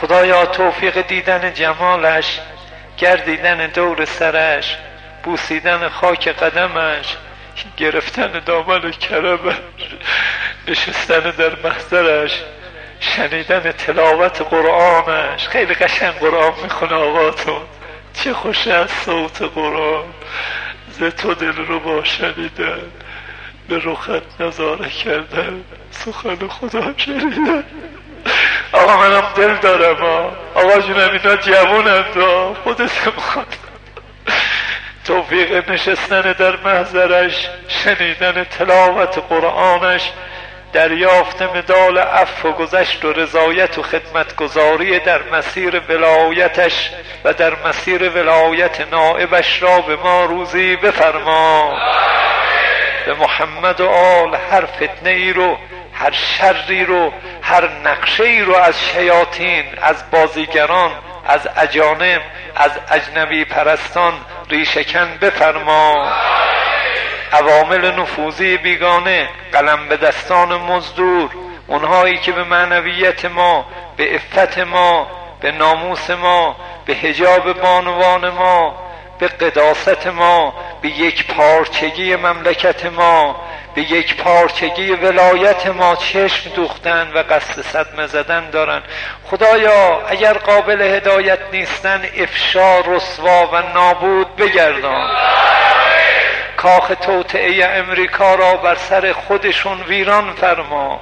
خدایا توفیق دیدن جمالش، گردیدن دور سرش، بوسیدن خاک قدمش، گرفتن دامن کرمش، نشستن در محضرش، شنیدن تلاوت قرآنش. خیلی قشنگ قرآن میخونه آقاتون، چه خوش از صوت قرآن. ز تو دل رو با شنیدن، به رخت نظاره کردن، سخن خدا شنیدن. آقا منم دل دارم آقا جونم، اینا جوونند خودت میخواد. توفیق نشستن در محضرش، شنیدن تلاوت قرآنش، دریافت مدال عفو و گذشت و رضایت و خدمتگزاری در مسیر ولایتش و در مسیر ولایت نائبش را به ما روزی بفرما. به محمد و آل هر فتنه ای رو، هر شری رو، هر نقشه ای رو از شیاطین، از بازیگران، از اجانب، از اجنبی پرستان ریشه‌کن بفرما. عوامل نفوذی بیگانه، قلم به دستان مزدور، اونهایی که به معنویت ما، به عفت ما، به ناموس ما، به حجاب بانوان ما، به قداست ما، به یک پارچگی مملکت ما، به یک پارچگی ولایت ما چشم دوختن و قصد صدمه زدن دارن. خدایا اگر قابل هدایت نیستن، افشا، رسوا و نابود بگردان. کاخ توطئه امریکا را بر سر خودشون ویران فرما.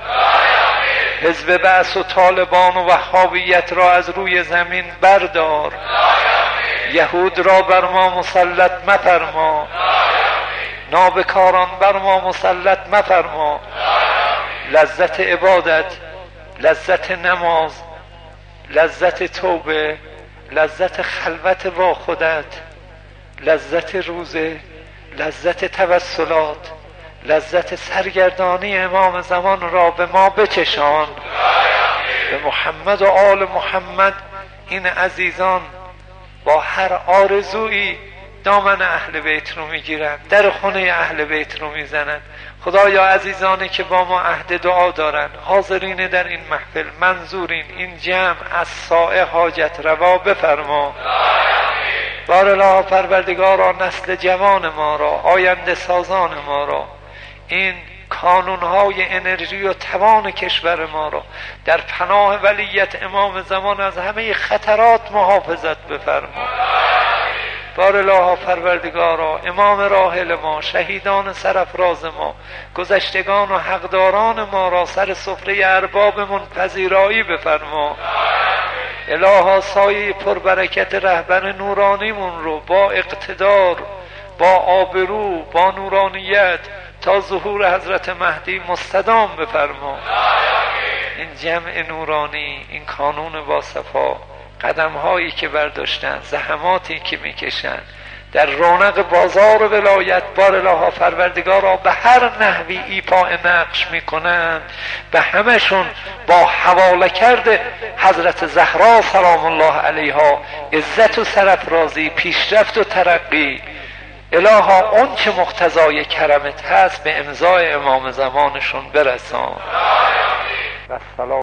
حزب بعث و طالبان و وهابیت را از روی زمین بردار. یهود را بر ما مسلط مفرما. نابکاران بر ما مسلط مفرما. لذت عبادت، لذت نماز، لذت توبه، لذت خلوت با خودت، لذت روزه، لذت توسلات، لذت سرگردانی امام زمان را به ما بچشان. به محمد و آل محمد این عزیزان با هر آرزویی دامن اهل بیت رو میگیرن، در خونه اهل بیت رو میزنن. خدایا عزیزانی که با ما عهد دعا دارن، حاضرین در این محفل، منظورین این جمع، از سائه حاجت روا بفرما. بارالله پروردگارا نسل جوان ما را، آینده سازان ما را، این کانونهای انرژی و توان کشور ما را در پناه ولیت امام زمان از همه خطرات محافظت بفرما. بارالله پروردگارا امام راحل ما، شهیدان سرافراز ما، گذشتگان و حقداران ما را سر سفره اربابمون پذیرایی بفرما. الها سایه پربرکت رهبر نورانیمون رو با اقتدار، با آبرو، با نورانیت تا ظهور حضرت مهدی مستدام بفرما. این جمع نورانی، این کانون با صفا، قدم هایی که برداشتن، زحماتی که میکشن در رونق بازار ولایت، بارالله پروردگارا به هر نحوی ایفاء نقش میکنن، به همشون با حواله کرده حضرت زهرا سلام الله علیها عزت و سرافرازی، پیشرفت و ترقی. الها اون چه مقتضای کرمت هست به امضای امام زمانشون برسان. و